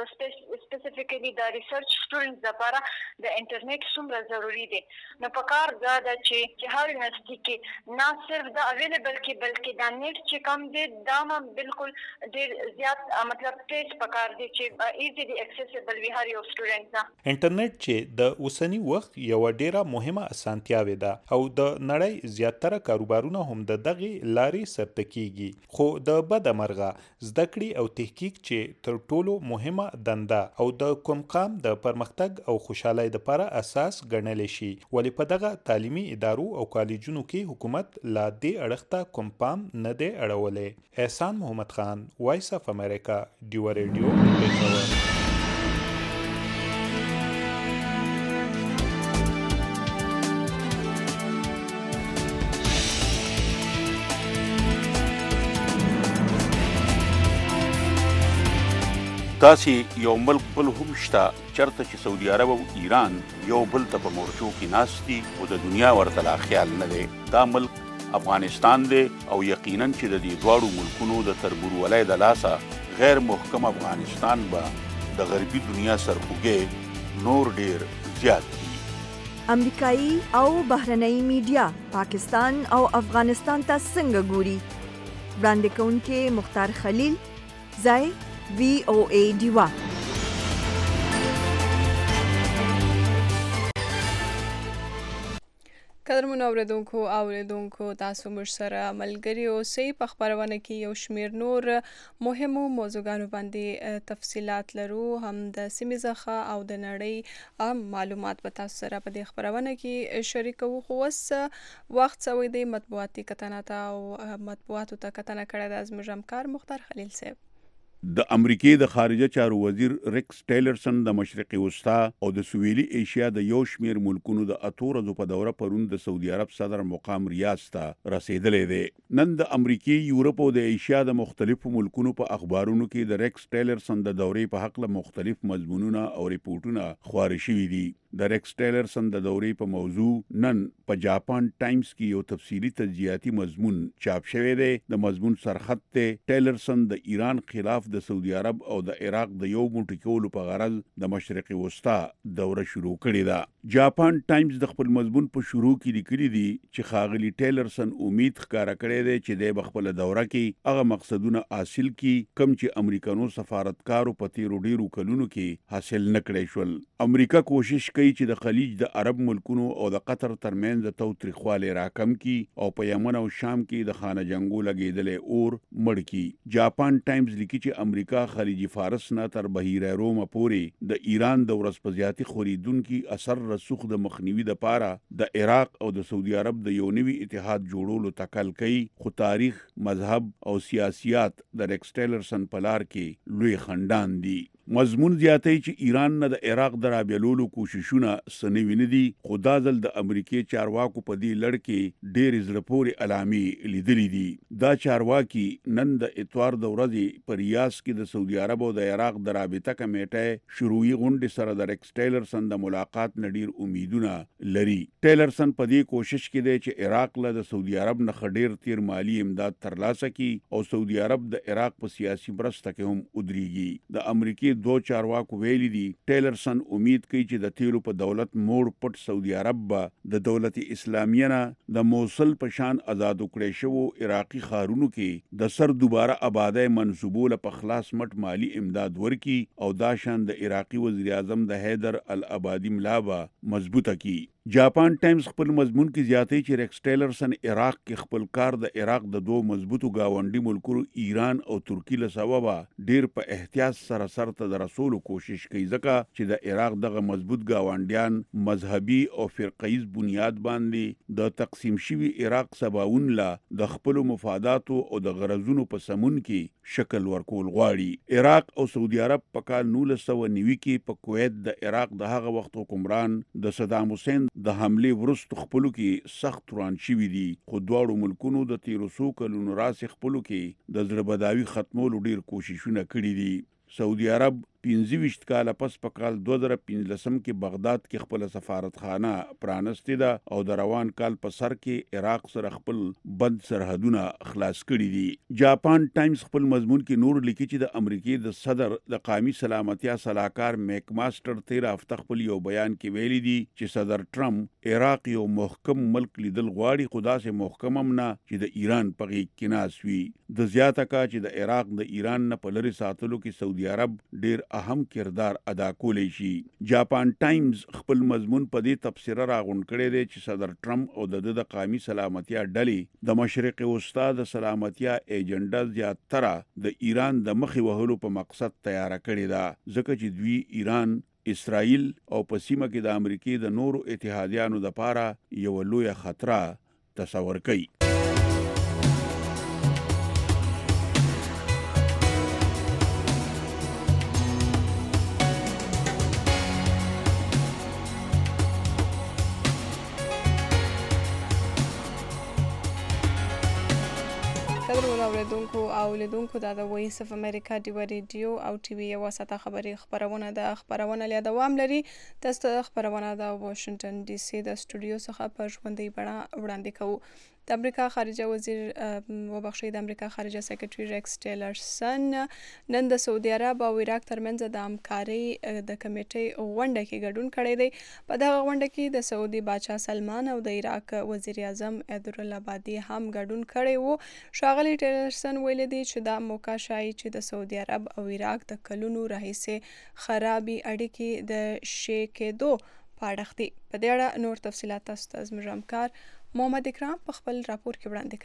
سپیسیفیکلی د ریسرچ سټوډنټس لپاره د انټرنیټ څومره ضروری دی. نو په کار دا ده چې هر یونیورسيټي کې نه صرف دا اویلیبل کې بلکې دا نیټ چې کم دی دا هم بالکل ډېر زیات مطلب تیز په کار دی چې ایزیلی اکسیسیبل وي هر یو سټوډنټ ته. انټرنیټ چې د اوسنی وخت یو ډیره مهمه اسانتیاوې ده او د نړۍ زیاتره کاروبارونه هم د دغه لارې سرته کیږي. خو د بد مرغه زده کړې او تحقیق چې تر ټولو مهمه دنده او د کوم قام د پرمختګ او خوشحالۍ لپاره اساس ګڼل شي، ولې په دغه تعلیمي ادارو او کالجونو کې حکومت لا دې اړخ ته کوم پام نه دی اړولی. احسان محمد خان، وایس اف امریکا، ډیوا ریډیو، پېښور. داسې یو ملک بل هم شته چرته چې سعودي عرب او ایران یو بل ته په مورچو کې ناست دي او د دنیا ورته لا خیال نه دی. دا ملک افغانستان دی او یقینا چې د دې دواړو ملکونو د تربورولۍ د لاسه غیر محکم افغانستان به د غربي دنیا سرخوږی نور ډیر زیات دي. امریکایي او بهرنۍ میډیا پاکستان او افغانستان ته څنګه ګوري؟ وړاندې کوونکې مختار خلیل، ځای VOA ډیوا. قدرمن اوریدونکو تاسو موږ سره ملګري اوسئ. په خپرونه کې یو شمیر نور مهمو موضوعګانو باندې تفصيلات لرو، هم د سیمې څخه او د نړۍ عام معلومات به تاسو سره په دې خپرونه کې شریکو. خو اوس وخت سوی دی مطبوعاتي کتنه ته او مطبوعاتو ته کتنه کړې ده زموږ همکار مختار خلیل صاحب. د امریکای د خارجه چارو وزیر ریکس ټیلرسن د مشرقي وسطا او د سویلي ایشیا د یو شمیر ملکونو د اتو ورځو په دوره پرون د سعودي عرب صدر مقام ریاض ته رسیدلې دی. نن د امریکای، یورپ او د ایشیا د مختلفو ملکونو په اخبارونو کې د ریکس ټیلرسن د دورې په حق له مختلف مضمونونه او ریپورتونه خپاره شوي دي. د ریکس ټیلرسن د دورې په موضوع نن په جاپان ټایمز کې یو تفصیلی تجزیاتی مضمون چاپ شوی دی. د مضمون سرخط ته ټیلرسن د ایران خلاف د سعودي عرب او د عراق د یو موټی کولو په غرض د مشرقي وسطا دوره شروع کړې ده. جاپان ټایمز د خپل مضمون په شروع کې لیکلي دي چې ښاغلي ټیلرسن امید ښکاره کړی دی چې د خپل دوره کې هغه مقصدونه حاصل کړي کوم چې امریکانو سفارتکارو په تیرو ډیرو کلونو کې حاصل نه کړی شول. امریکا کوشش کوي چې د خلیج د عرب ملکونو او د قطر ترمنځ د تاوتریخوالي راکم کړي او په یمن او شام کې د خانه جنگو لګیدلې اور مړ کړي. جاپان ټایمز لیکي چې امریکا خلیج فارس نه تر بحیره روم پورې د ایران د ورځپزیاتي خوریدونکو اثر رسوخ د مخنیوي لپاره د عراق او د سعودي عرب د یو نوي اتحاد جوړولو تکل کوي. خو تاریخ، مذهب او سیاسيات د ریکس ټیلرسن په لار کې لوی خندان دي. مضمون زیاتوي چې ایران نه د عراق د رابلولو کوششونه سنوي نه دي، خو دا ځل د امریکای چارواکو په دې لړ کې ډېرې زړه پورې علامې لیدلې دي. دا چارواکي نن د اتوار د ورځې په ریاض کې د سعودي عرب او د عراق د رابطه کمیټې شروعي غونډې سره د ریکس ټیلرسن د ملاقات نه ډېر امیدونه لري. ټیلرسن په دې کوشش کې دی چې عراق له د سعودي عرب نه ډېر تیر مالی امداد ترلاسه کړي او سعودي عرب د عراق په سیاسي مرسته کې هم ودرېږي. د امریکای دو چارواکو ویلي دي ټیلرسن امید کوي چې د تیلو په دولت موړ پټ سعودي عرب به د دولت اسلامیه نه د موصل په شان آزاد کړی شوو عراقي ښارونو کې د سر دوباره آبادۍ منصوبو له په خلاص مټ مالی امداد ورکړي او دا شان د عراقي وزیر اعظم د حیدر العبادي ملا به مضبوطه کړي. جاپان ټایمز خپل مضمون کې زیاتوي چې ریکس ټیلرسن عراق کې خپل کار د عراق د دوه مضبوطو گاونډي ملکونو ایران او ترکی له سببه ډیر په احتیاط سره سرته د رسولو کوشش کوي، ځکه چې د عراق دغه مضبوط گاونډیان مذهبي او فرقیز بنیاد باندې د تقسیم شوي عراق سباون لا د خپل مفاداتو او د غرضونو په سمون کې شکل ورکول غواړي. عراق او سعودي عرب په کال 1990 کې په کویت د عراق د هغه وخت حکمران د صدام حسین د حمله ورستو خپلو کې سخت روان شوي دي، خو دواړو ملکونو د تیرو څو کلونو راهیسې خپلو کې د زړه بداوي ختمولو ډیر کوششونه کړي دي. سعودي عرب 25 کال پس په کال 2015 کې بغداد کې خپل سفارتخانه پرانستې ده او د روان کال په سر کې عراق سره خپل بند سرحدونه خلاص کړي دي. جاپان ټایمز خپل مضمون کې نور لیکي چې د امریکای د صدر د قومي سلامتیا صلاحکار میک ماستر 13 هفته خپل یو بیان کې ویلي دي چې صدر ټرمپ عراق یو محکم ملک لیدل غواړي، خو داسې محکم هم نه چې د ایران په غېږ کې ناست وي. د زیاته کا چې د عراق د ایران نه په لرې ساتلو کې سعودي عرب ډیر اهم کردار ادا کولی شي. جاپان ټایمز خپل مضمون په دې تبصره راغونډ کړی دی چې صدر ټرمپ او د قومي سلامتیا ډلې د مشرق وسطا د سلامتیا ایجنډا زیاتره د ایران د مخې وهلو په مقصد تیار کړی ده، ځکه چې دوی ایران، اسرائیل او په سیمه کې د امریکای د نورو اتحادیانو لپاره یو لوی خطر تصور کوي. اوریدونکو او لیدونکو دا د وایس اف امریکا ډیو ریډیو او ټي وي یوه ساعته خبري خپرونه ده. خپرونه لا دوام لري. تاسو ته خپرونه د واشنگټن ډي سي د سټوډیو څخه په ژوندۍ بڼه وړاندې کوو. د امریکا خارجه وزیر د امریکا خارجه سیکرټري ریکس ټیلرسن نن د سعودي عرب او عراق ترمنځ د همکارۍ د کمیټې غونډه کې ګډون کړی دی. په دغه غونډه کې د سعودي باچا سلمان او د عراق وزیر اعظم عبدالعبادي هم ګډون کړی وو. ښاغلي ټیلرسن ویلي دی چې دا موقع ښایي چې د سعودي عرب او عراق د کلونو راهیسې خرابې اړیکې د شی کېدو په اړه دي. په دې اړه نور تفصیلات تاسو ته زموږ همکار محمد اکرام په خپل راپور کې وړاندې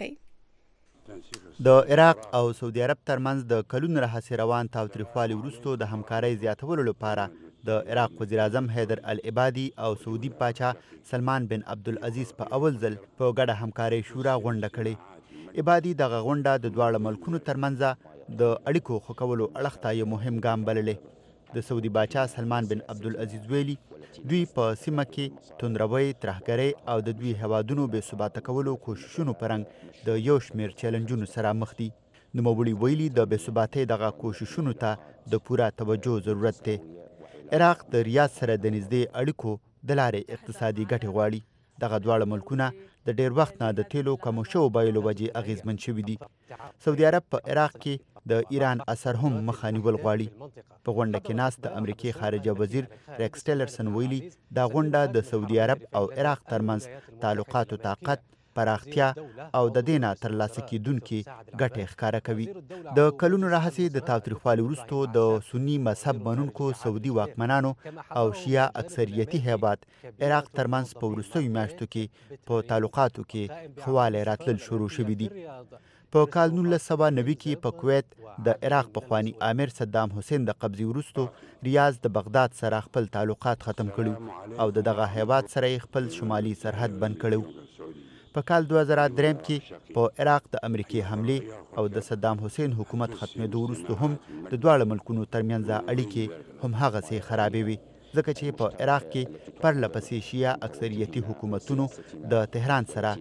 کوي. د عراق او سعودي عرب ترمنځ د کلونو راهیسې روان تاوتریخوالي وروسته د همکارۍ زیاتولو لپاره د عراق وزیر اعظم حیدر العبادي او سعودي باچا سلمان بن عبدالعزیز په اول ځل په ګډه همکارۍ شورا غونډه کړې. عبادي دغه غونډه د دواړو ملکونو ترمنځ د اړیکو ښه کولو اړخ ته یو مهم ګام بللې. د سعودي باچا سلمان بن عبدالعزیز ویلي دوی په سیمه کې توندروي، ترهګرۍ او د دوی هیوادونو بې ثباته کولو کوششونو په رنګ د یو شمېر چیلنجونو سره مخ دي. نوموړي ویلي د بې ثباتۍ دغه کوششونو ته د پوره توجه ضرورت دی. عراق د ریاض سره د نږدې اړیکو د لارې اقتصادي ګټې غواړي. دغه دواړه ملکونه د ډیر وخت نه د تیلو کمو شوو بیو وجې اغیزمن شوي دي. سعودي عرب په عراق کې د ایران اثر هم مخه نیول غواړي. په غونډه کې ناست د امریکای خارجه وزیر ریکس ټیلرسن ویلي دا غونډه د سعودي عرب او عراق ترمنځ تعلقاتو طاقت، پراختیا او د دې نه ترلاسه کیدونکي ګټې ښکاره کوي. د کلونو راهیسې د تاوتریخوالي وروسته د سني مذهب منونکو سعودي واکمنانو او شیعه اکثریتي هیواد عراق ترمنځ په وروستیو میاشتو کې په تعلقاتو کې ښه والی راتلل شروع شوي دي. په کال 1990 کې په کویت د عراق پخوانی امیر صدام حسین د قبضې وروسته ریاض د بغداد سره خپل تعلقات ختم کړي او دغه هیواد سره خپل شمالي سرحد بند کړي. په کال 2003 کې په عراق د امریکای حمله او د صدام حسین حکومت ختمېدو وروسته هم د دواړو ملکونو ترمنځ اړیکې هم هغسې خرابې وي، ځکه چې په عراق کې پرله پسې شیعه اکثریتي حکومتونو د تهران سره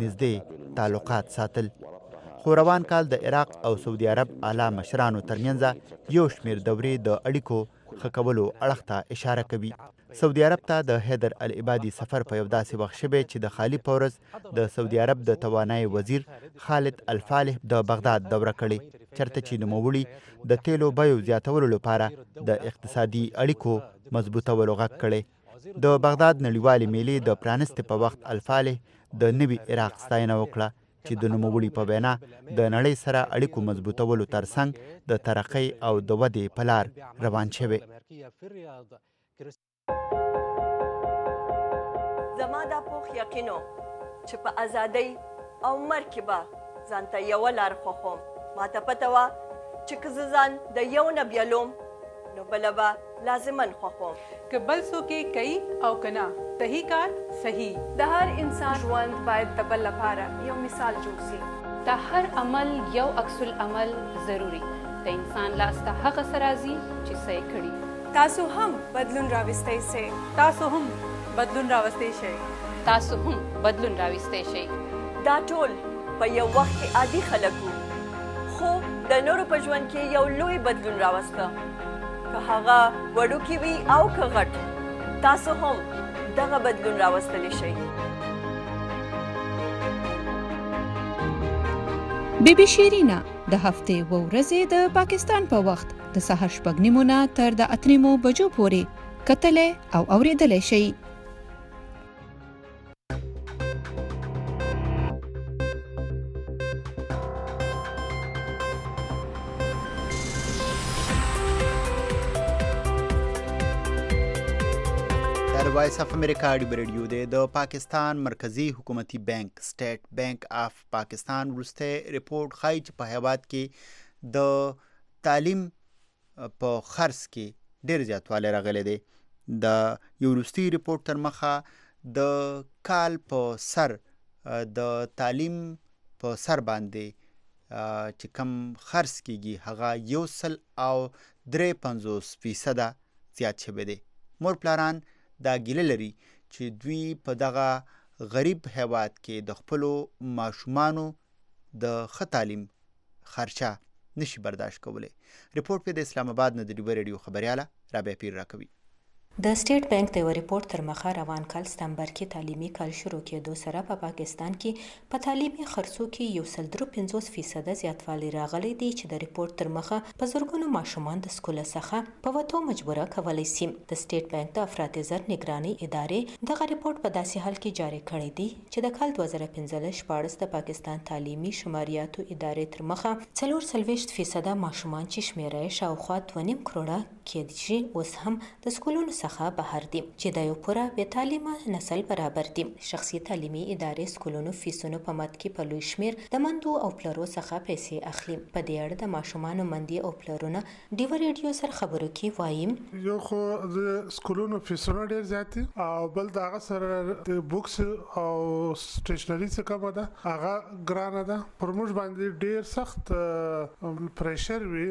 نږدې تعلقات ساتل. خو روان کال د عراق او سعودي عرب اعلی مشرانو ترمنځ یو شمېر دورې د اړیکو ښه کولو اړخ ته اشاره کوي. سعودي عرب ته د حیدر العبادي سفر په یو داسې وخت شوی چې د خالي په ورځ د سعودي عرب د توانایي وزیر خالد الفالح د بغداد دوره کړې، چېرته چې نوموړي د تیلو بیو زیاتولو لپاره د اقتصادي اړیکو مضبوطولو غږ کړی. د بغداد نړیوالې میلې د پرانستې په وخت الفالح د نوي عراق ستاینه وکړه چې د نوموړي په وینا د نړۍ سره اړیکو مضبوطولو ترڅنګ د ترقۍ او د ودې په لار روان شوی. زما دا پوخ یقینو چې په ازادۍ او مرګ کې به ځان ته یوه لار خوښوم. ما ته پته وه چې که زه ځان د یو نه بیلوم نو بله به لازمن خوښوم. که بل څوک یې کوي او که نه، صحیح کار صحیح. د هر انسان ژوند باید د بل لپاره یو مثال جوړ شي. د هر عمل یو عکس العمل ضروري. د انسان لاس ته هغه څه راځي چې څه یې کړي. تاسو هم بدلون راوستی شئ. تاسو هم بدلون راوستی شئ. تاسو هم بدلون راوستی شئ. دا ټول په یو وخت کې عادي خلک وو، خو د نورو په ژوند کې یو لوی بدلون راوسته. که هغه وړوکی وي او که غټ تاسو هم دغه بدلون راوستلی شئ. بی بی شیرینا د هفتې و ورځې د پاکستان په وخت د سهار 6:30 نه تر د 8:30 بجو پورې کتلې او اوریدلې شي. وایس اف امریکا ډیو ریډیو د پاکستان مرکزی حکومتي بانک سټیټ بانک اف پاکستان ورسته ریپورت ښایي چې په هیواد کې د تعلیم په خرڅ کې ډېر زیاتوالی راغلی دی. د یو وروستي ریپورت تر مخه د کال په سر د تعلیم په سر باندې چې کم خرڅ کیږي هغه 153% زیات شوی دی. مور پلاران دا ګیله لري چې دوی په دغه غریب هیواد کې د خپلو ماشومانو د ښه تعلیم خرچه نشي برداشت کولی. ریپورټ په د اسلام آباد نه د ډیو ریډیو خبرياله رابعه پیر راکوي. د سټیټ بانک د ریپورت تر مخه روان کال ستمبر کې تعلیمي کال شروع کېدو سره په پاکستان کې په تعلیمي خرڅو کې 153% زیاتوالی راغلی دی چې د ریپورت تر مخه په زرګونو ماشومان د سکول څخه په وتو مجبوره کولی شي. د سټیټ بانک د افراط زر نگراني ادارې دغه ریپورت په داسې حال کې جاری کړی دی چې د کال 2015 د پاکستان تعلیمي شماریاتو ادارې تر مخه 44% ماشومان چې شمیره یې شاوخوا 2.5 کروڑه کېدشي اوس هم د سکولونو څخه بهر دي چې د یو پوره بې تعلیمه نسل برابر دي. شخصي تعلیمي ادارې سکولونو فیسونو په مد کې په لوی شمیر د مندو او پلرو څخه پیسې اخلي. په دې اړه د ماشومانو مندي او پلرونه ډیو ریډیو سره خبرو کې وایي یو خو د سکولونو فیسونه ډیر زیات دي او بل د هغه سره د بوکس او سټیشنري څخه کومه ده هغه ګرانه ده. پر موږ باندې ډیر سخت پریشر وي.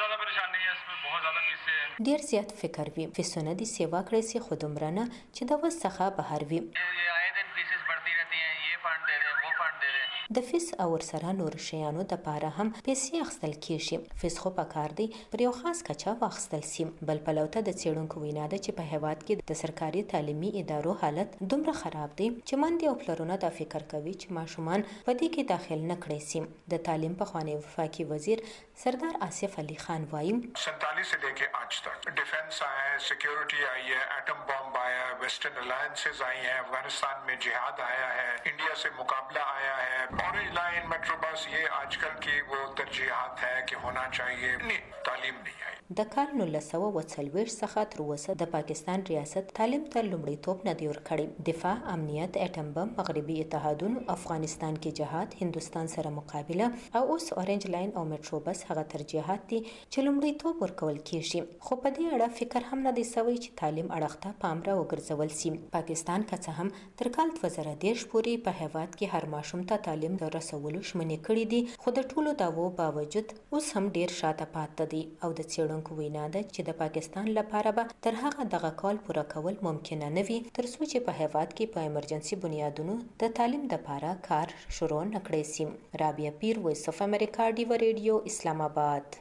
ډیر زیات فکر وي فیسونه دي سیوا کړی سي خو دومره نه چې د وس څخه بهر وي. د فیس او ورسره نور شیانو د پاره هم پیسې اخیستل کیږي. فیس خو پکار دی پر یو خاص کچا واخیستل سي. بل پلوته د څېړونکو وینا ده چې په هیواد کې د سرکاري تعلیمي ادارو حالت دومره خراب دی چې مندي او پلرونه دا فکر کوي چې ماشومان په دې کې داخل نه کړي سي. د تعلیم په خوانی وفاقي وزیر سردار آصف علی خان وايي 47 से लेके आज तक डिफेंस आया है, सिक्योरिटी आई है, एटम बम आया है, वेस्टर्न अलायंसेस आई हैं, अफगानिस्तान में जिहाद आया है, इंडिया से मुकाबला आया है, ऑरेंज लाइन मेट्रो बस ये आजकल की वो तरजीहात है कि होना चाहिए. नहीं, तालीम नहीं आई. د کال 1940 څخه تر اوسه د پاکستان ریاست تعلیم ته لومړیتوب نه دی ورکړی. دفاع، امنیت، اټم بم، مغربي اتحادونو، افغانستان کې جهاد، هندستان سره مقابله او اوس اورنج لاین او میټرو بس هغه ترجیحات دي چې لومړیتوب ورکول کیږي. خو په دې اړه فکر هم نه دی سوی چې تعلیم اړخ ته پام را وګرځول سي. پاکستان که څه هم تر کال 2010 پورې په هیواد کې هر ماشوم ته تعلیم د رسولو ژمنې کړې دي، خو د ټولو داوو باوجود اوس هم ډیر شاته پاتې دي او د څېړونکو وینا ده چې د پاکستان لپاره به تر هغه دغه کال پوره کول ممکنه نه وي تر څو چې په هیواد کې په ایمرجنسي بنیادونو د تعلیم لپاره کار شروع نه کړی سي. رابعه پیر، وایس اف امریکا، ډیو ریډیو، اسلام آباد.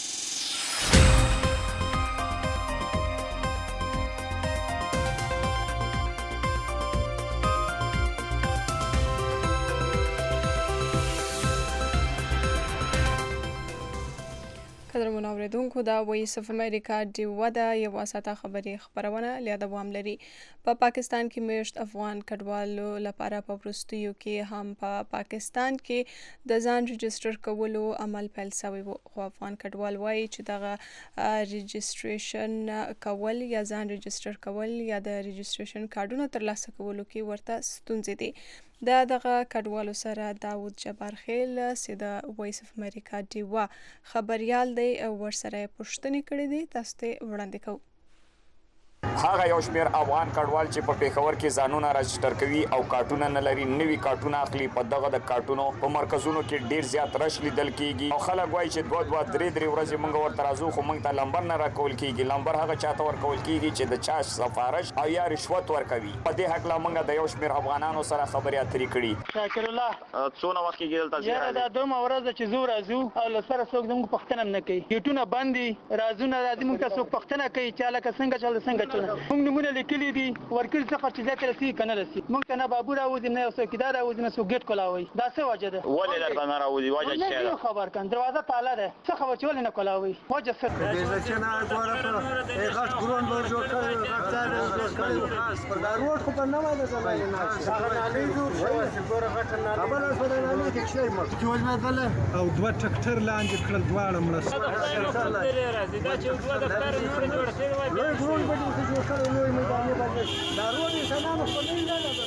قدرمن اوریدونکو دا وایس اف امریکا ډیو ده یو ساته خبري خبرونه لیاده وام لري. په پاکستان کې میشت افغان کډوالو لپاره په وروستیو کې هم په پاکستان کې د ځان رجسټر کولو عمل پیل شوی و. خو افغان کډوال وایي چې دغه رجسټریشن کول یا ځان رجسټر کول یا د رجسټریشن کارډونو ترلاسه کولو کې ورته ستونزې دي. دغه کډوالو سره داود جبار خیل د وایس اف امریکا ډیوا خبريال دی ورسره پوښتنې کړې دي، تاسو ته وړاندې کوو. هغه یو شمیر افغان کډوال چې په پیښور کې ځانونه رجسټر کوي او کارتونه نه لري، نوي کارتونه اخلي. په دغه د کارتونو په مرکزونو کې ډیر زیات رش لیدل کیږي او خلک وایي چې دوه درې ورځې موږ ورته راځو خو موږ ته لمبر نه راکول کیږي. لمبر هغه چاته ورکول کیږي چې د چا سفارش او یا رشوت ورکوي. په دې حق لا موږ د یو شمیر افغانانو سره خبرې اترې کړې. شاکر الله څونه وخت کېږي دلته یاره دا دومره ورځ ده چې زه راځو او له سره څوک زموږ پوښتنه هم نه کوي ګیټونه بند دي رازونه راځي موږ ته څوک پوښتنه کوي چې هلکه څنګه چل څنګه چل موږ نومونه لیکلي دي ورکړي څخه چې ځای ته رسېږي که نه رسي موږ ته نه بابو راوځي نه یو څوکیدار راوځي نه څوک ګیټ کولاوي دا څه وجه ده ولې درته نه راوځي وجه څه ده خبر کړم دروازه تاله ده څه خبر چې ولې نه کولاوي وجه څه ده چې نه ګوره غټ ګرون به جوړ کړی غټ ځای به جوړ کړی دا روډ خو به نه وای د زمانې نه هغه نالۍ جوړ شوی چې ګوره غټه نالۍ خبره شوه د نالۍ کې کښې مړ جوړېدله او دوه ټکټر لاندې کړل دواړه مړه دا چې دوه دفتر نور جوړ شوي وای لوی ګرون به جوړ کړی لوی میدانې باندې دا روډ انسانانو خو نه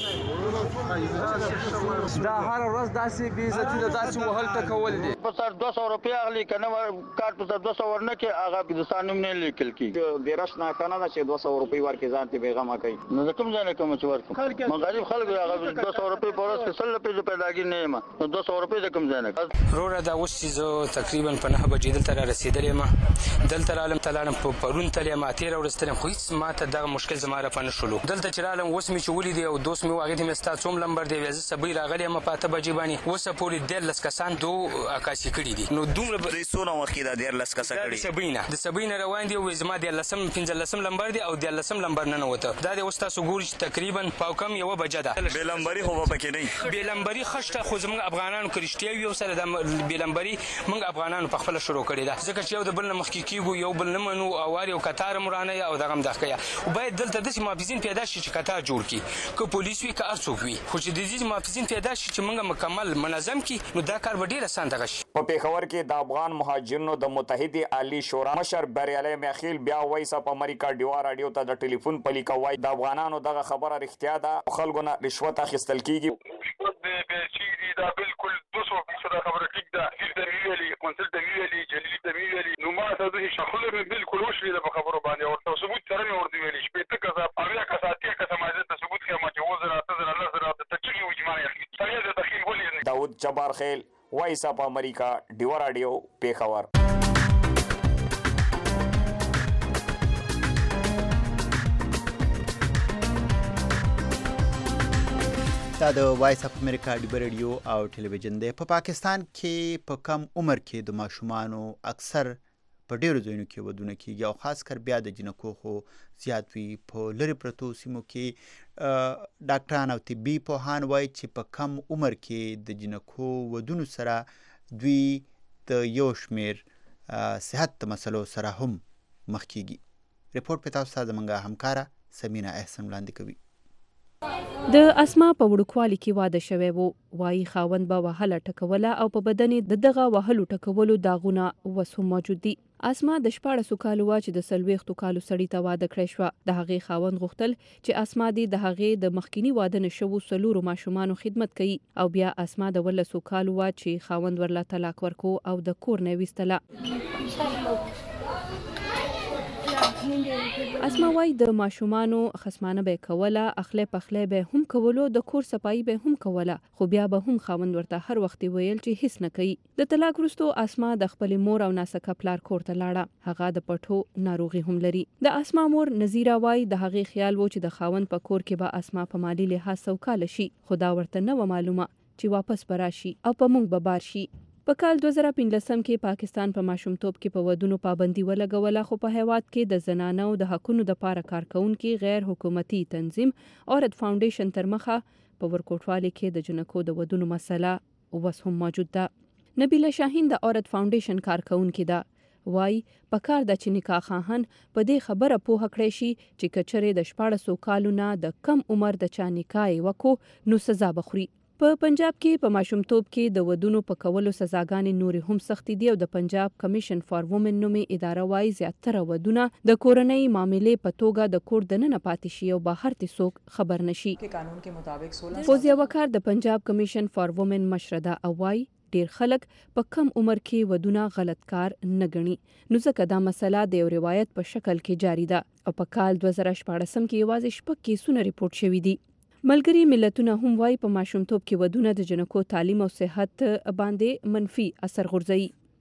دا هر ورځ داسې بې عزتي ده داسې وهل ټکول دي په سر 200 روپۍ اخلي که نه کارت په سر 200 ورنه کې هغه پاکستان نوم نه لیکل کېږي ګرش ناکنه ده چې 200 روپۍ ورکړي ځان ته بېغمه کوي نو زه کوم ځای نه کوم چې ورکړم ما غریب خلک هغه 200 روپۍ په ورځ کې 100 روپۍ پیداګي نه یم نو 200 روپۍ د کوم ځای نه وروره دا اوس چې زه تقریبا په 9 بجې دلته را رسېدلی یم دلته رالم ته لاړم په پرون تللی یم 13 ورځ تللی یم خو هېڅ ما ته دغه مشکل زما رافه نه شولو دلته چې رالم اوس مې چې ولیدې او دوست مې و هغې ته مې ستا څوم لمبر دی زه سبۍ راغلی یم په 8 بجې باندې اوسه پورې 13 کسان دو عکاسي کړي دي نو دومره دوی څونه وخت کې دا 13 کسه کړي د سبۍ نه روان دي او زما 15 لمبر دی او 13 لمبر نه نوته دا د اوس تاسو ګورئ چې تقریبا پاوکم 1 بجه ده بې لمبري خو به پکې نه وي بې لمبري ښه شته خو زموږ افغانانو که رښتیا وي او سره د بې لمبري موږ افغانانو په خپله شروع کړې ده ځکه چې یو د بل نه مخکې کېږو یو بل نه منو او وار یو کتار هم رانه او دغه هم دغه کوي باید دلته داسې محافظین پیدا شي چې کتار جوړ کړي که پولیس وي که هر څوک وي خو چې د دې محافظین پیدا شي چې موږ مکمل منظم کړي نو دا کار به ډېر اسان دغه شي په پېښور کې د افغان مهاجرینو د متحدې عالي شورا مشر بریالی میخیل بیا وایي په امریکا ډیوا راډیو ته د ټلیفون په لیکه وایي د افغانانو دغه خبره رښتیا ده خلکو نه رشوت اخیستل کېږي دا بالکل 200% خبره ټیک ده هیڅ د ویلي کونسل د ویلي جلیل د ویلي نو ما ته د شخصه بالکل وشلې د خبرو باندې ورته ثبوت سره مې ورته ویلي شپې ته کزا اویا کسا اتیا کسا ما ته ثبوت خما چې وزره تزر الله زره د تچلی وجمانه اخلي سړی د دخیل ولې داود جبار خیل وایي په امریکا ډیوا راډیو پېښور دا د وایس اف امریکا ډیبه رادیو او ټلویزیون دی په پاکستان کې په کم عمر کې د ماشومانو اکثر په ډیرو ځایونو کې ودونه کېږي او خاص کر بیا د جنکو خو زیات وي په لرې پرتو سیمو کې ډاکټران او طبي پوهان وایي چې په کم عمر کې د جنکو ودونو سره دوی د یو شمېر صحت مسلو سره هم مخ کېږي رپورټ په تاسو ته زموږ همکاره سمینا احسن وړاندې کوي د اسما په وړوکوالي کې واده شوی وو وایي خاوند به وهله ټکوله او په بدن د دغه وهلو ټکولو داغونه اوس هم موجود دي اسما د 14 کالو وا چې د 40 کالو سړي ته واده کړی شوه د هغې خاوند غوښتل چې اسما دې د هغې د مخکینی واده نشو سلورو ماشومانو خدمت کوي او بیا اسما د 14 کالو وا چې خاوند ورله طلاق ورکو او د کور نه ویستله اسما وای د ماشومانو خصمانه به کوله اخله پخله به هم کولو د کور صفایی به هم کوله خو بیا به هم خاوند ورته هر وخت ویل چې هیڅ نه کوي د طلاق وروسته اسما د خپل مور او ناسکه پلار کور ته لاړه هغه د پټو ناروغي هم لري د اسما مور نذیره وای د هغې خیال وو چې د خاوند په کور کې به اسما په مالی لحاظ سوکاله شي خدا ورته نه معلومه چې واپس براشي او په موږ به بار شي په کال 2015 کې پاکستان په ماشومتوب کې په ودونو پابندي ولګوله خو په هیواد کې د زنانو د حقونو د پاره کارکونکو غیر حکومتي تنظیم اورد فاونډیشن تر مخه په ورکوټوالي کې د جنکو د ودونو مسله اوس هم موجود ده نبیله شاهین د اورد فاونډیشن کارکونکو ده وای په کار د چې نکاح خواهان په دې خبره پوه کړی شي چې کچره د 14 کالو نه د کم عمر د چا نکاح وکړو نو سزا بخوري په پنجاب کې په ماشومتوب کې د ودونو په کولو سزاګانې نورې هم سختې دي او د پنجاب کمیشن فار وومن نومې اداره وايي زیاتره ودونه د کورنۍ معاملې په توګه د کور دننه پاتې شي او بهر ته څوک خبر نشي قانون کې مطابق 16 فوزیه وکړ د پنجاب کمیشن فار وومن مشرده اوای ډیر خلک په کم عمر کې ودونه غلط کار نه ګڼي نو ځکه دا مسله د یو روایت په شکل کې جاری ده او په کال 2014 کې یوازې شپږ کیسونه ریپورت شوي دي ملګری ملتونه هم وایي په ماشومتوب کې ودونه د جنکو تعلیم او صحت باندې منفي اثر غورځوي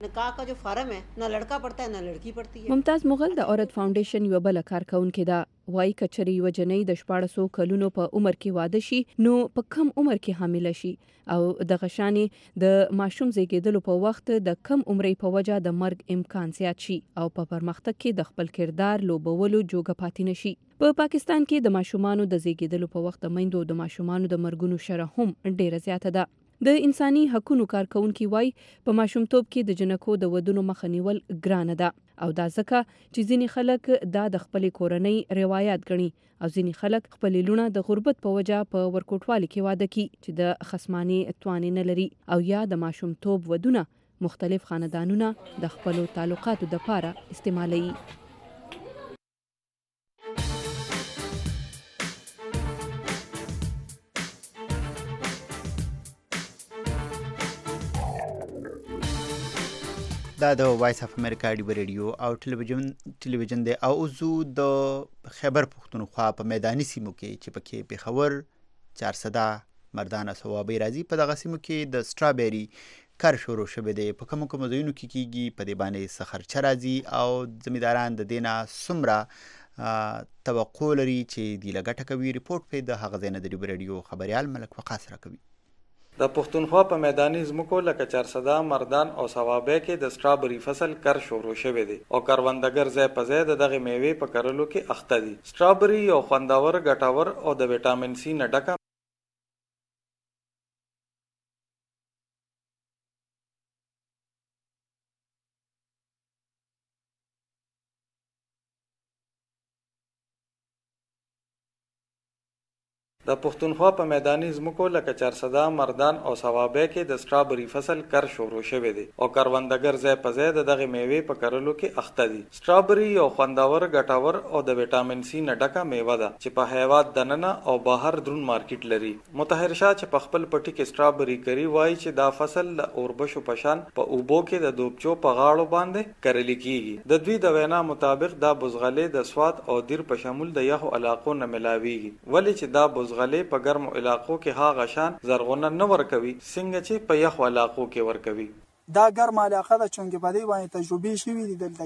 निकाह का जो फॉर्म है ना लड़का पढ़ता है ना लड़की पढ़ती है। ممتاز مغل د عورت فاونډیشن یو بل کارکونکې ده. وایي کچري یو جنۍ د 1400 کلونو په عمر کې واده شي نو په کم عمر کې حامله شي او د غشانې د ماشوم زیږیدلو په وخت د کم عمرې په وجه د مرګ امکان زیات شي او په پرمختګ کې د خپل کردار لوبولو جوګه پاتې نشي. په پاکستان کې د ماشومانو د زیږیدلو په وخت د میندو د ماشومانو د مرګونو شرح هم ډیره زیاته ده. د انساني حقوقو کارکونکي وای په ماشومتوب کې د جنکو د ودونو مخه نیول ګرانه ده او دا ځکه چې ځینې خلک دا د خپل کورنۍ روایت ګڼي او ځینې خلک خپل لونه د غربت په وجه په ورکوټوالي کې واده کوي چې د خصماني توان نه لري او یا د ماشومتوب ودونه مختلف خاندانونه د خپل تعلقاتو د لپاره استعمالوي. دا د وایس اف امریکا ډیو ریډیو او ټلویزیون دی او زو د خیبر پښتونخوا په میداني سیمو کې چې پکې پیښور 400 مردانه ثوابي راځي په دغه سیمو کې د سټرابيري کار شروع شوه دی. په کوم ځایونو کې کیږي په دې باندې سخرچ راځي او زمینداران د دینه سمره توقع لري چې د لګټه کوي. ریپورت په د هغه ځای نه د ډیو ریډیو خبريال ملک وقاص را کوي. د پښتونخوا په میداني ځمکو لکه 400 مردان او ثوابه کې د سټرابري فصل کر شروع شوی دی او کروندګر ځای په ځای دغه میوه په کرلو کې اخته دي. سټرابري یو خوندور ګټور او د وټامین سي نه ډکه د پښتونخوا په میداني ځمکو لکه 400 مردان او ثوابه کې د سټرابري فصل کر شروع شوی دی او کروندګر ځای په ځای دغه میوه په کرلو کې اخته دي. سټرابري یو خوندور ګټور او د وټامین سي نه ډکه میوه ده چې په هیواد دننه او بهر درون مارکیټ لري. مطهر شاه چې په خپل پټي کې سټرابري کوي وایي چې دا فصل له اوربشو پشان په اوبو کې د دوبچو په غاړو باندې کرل کیږي. د دوی د وینا مطابق دا بزغلې د سواد او دیر په شمول د یخو علاقو نه ملاويږي ولې چې دا غلې په ګرمو علاقو کې هغه شان زرغونه نه ورکوي څنګه چې په یخو علاقو کې ورکوي. دا ګرم علاقه ده چې په دې باندې تجربه شوې دي دلته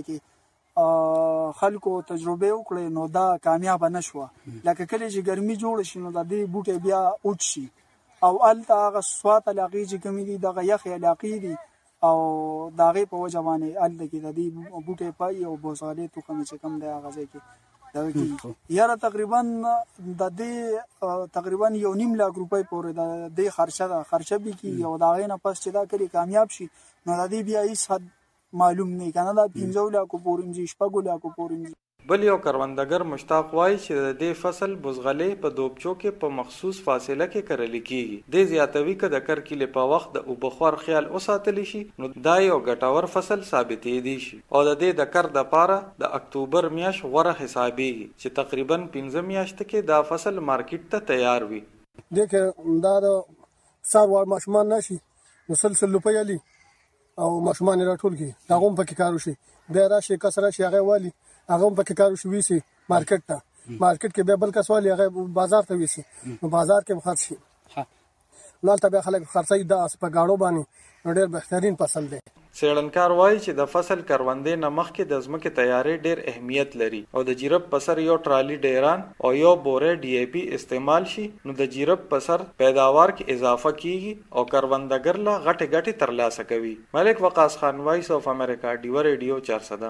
کې خلکو تجربه وکړي نو دا کامیاب نه شو. لکه کله چې ګرمي جوړ شي نو د دې بوټي بیا اوټ شي او الته هغه سوات علاقې چې کوم دي دغه یخ علاقې دي او داغه په وجه باندې الته کې د دې بوټي پای او بوزغلې تو کوم چې کم دی هغه ځکه یاره تقریبا د دې تقریبا 1.5 لک روپۍ پورې د دې خرچه به کی یو داغه نه پس چې دا کلی کامیاب شي نو د دې بیا هیڅ معلوم نه کنه دا 15 لک پورې 16 لک پورې. بل یو کروندګر مشتاق وای چې د دې فصل بزغلې په دوبچو کې په مخصوص فاصله کې کرل کیږي. د زیاتوي کده کر کې په وخت د وبخور خیال اوساتلی شي نو دا یو ګټور فصل ثابتې دي شي او د دې د کر د پاره د اکتوبر میاش غوره حسابيږي چې تقریبا 15 میاشتې کې دا فصل مارکیټ ته تیار وي. دغه دا د څاروي ماشومان نشي مسلسل لپیالي او ماشومان راټول کی دا هم پکې کارو شي به راشي کسره شي هغه والی هغه په کې کارو شوې سي مارکیټ کې به بل کسوالي هغه بازار ته وېسي نو بازار کې خرڅ شي نو تل به خلک خرڅي د اس په گاډو باندې ډېر بهترین فصل دی. څېړنکار وایي چې د فصل کروندې نه مخکې د ځمکې تیاري ډېر اهمیت لري او د جیرب په سر یو ټرالي ډیران او یو بورې ډي اي پي استعمال شي نو د جیرب په سر پیداوار کې اضافه کیږي او کروندګر لا غټه ترلاسه کوي. ملک وقاص خان وایس اف امریکا ډیو ریډیو 400.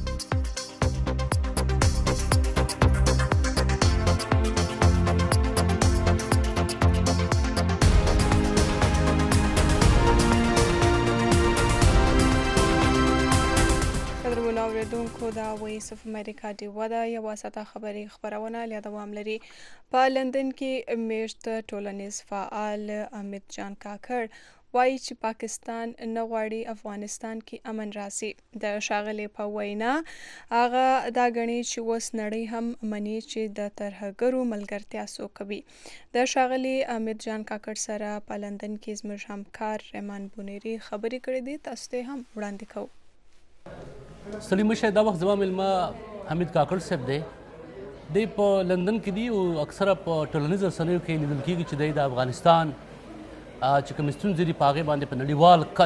اوریدونکو دا وایس اف امریکا ډیو ده یو ساته خبري خبرونه له دوام لري. په لندن کې میشت ټولنیز فعال امید جان کاکړ وایي چې پاکستان نه غواړي افغانستان کې امن راسي. د شاغلې په وینا هغه دا غني چې وس نړۍ هم مني چې د ترهګرو ملګرتیا سو کوي. د شاغلې امید جان کاکړ سره په لندن کې زموږ همکار رحمان بونيري خبرې کړې دي تاسو ته هم وړاندې کوو. سلیم شه دا وخت زما ملما حمید کاکړ صاحب دی د په لندن کې دی او اکثره په ټولنیز رسنیو کې لیدل کېږي چې د افغانستان چې کوم ستونزې دي په هغې باندې په نړیوال کچ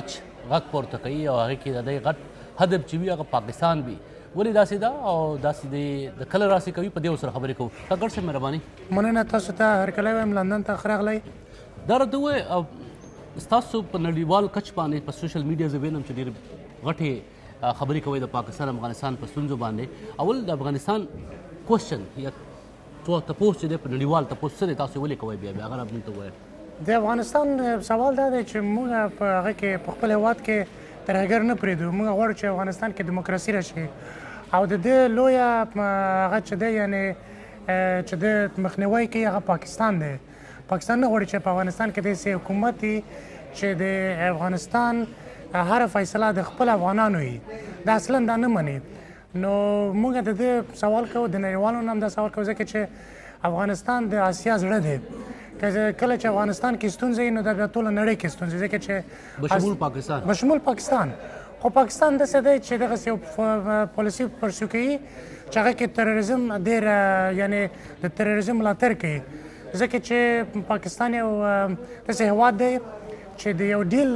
غږ پورته کوي او هغې کې د دې غټ هدف چې وي هغه پاکستان وي. ولې داسې ده او داسې د کله راسې کوي په دې ورسره خبرې کوو. کاکړ صاحب مهرباني. مننه تاسو ته هرکلی وایم لندن ته ښه راغلی. دا راته ووایئ ستاسو په نړیوال کچ باندې په سوشل میډیا زه وینم چې ډېرې غټې خبرې کوئ د پاکستان افغانستان په ستونزو باندې. اول د افغانستان کوشچن یا تپوس چې دی په نړیوال تپوس څه دی تاسو ولې کوئ بیا هغه راته موږ ته ووایئ. د افغانستان سوال دا دی چې موږ په هغه کې په خپل هېواد کې ترهګر نه پرېږدو. موږ غواړو چې افغانستان کې دیموکراسي راشي او د دې لویه هغه چې دی یعنې چې د مخنیوی کوي هغه پاکستان دی. پاکستان نه غواړي چې په افغانستان کې داسې حکومت وي چې د افغانستان هره فیصله د خپل افغانانو وي. دا اصلا دا نه مني. نو موږ د دې سوال کوو د نړیوالو نه هم دا سوال کوو ځکه چې افغانستان د آسیا زړه دی. کله چې افغانستان کې ستونزه وي نو دا بیا ټوله نړۍ کې ستونزه ځکه چې بشمول پاکستان بشمول پاکستان. خو پاکستان داسې دی چې دغسې یو پالیسي پرسو کوي چې هغه کې تروریزم ډېر یعنې د تروریزم ملاتړ کوي ځکه چې پاکستان یو داسې هېواد دی چې د یو ډیل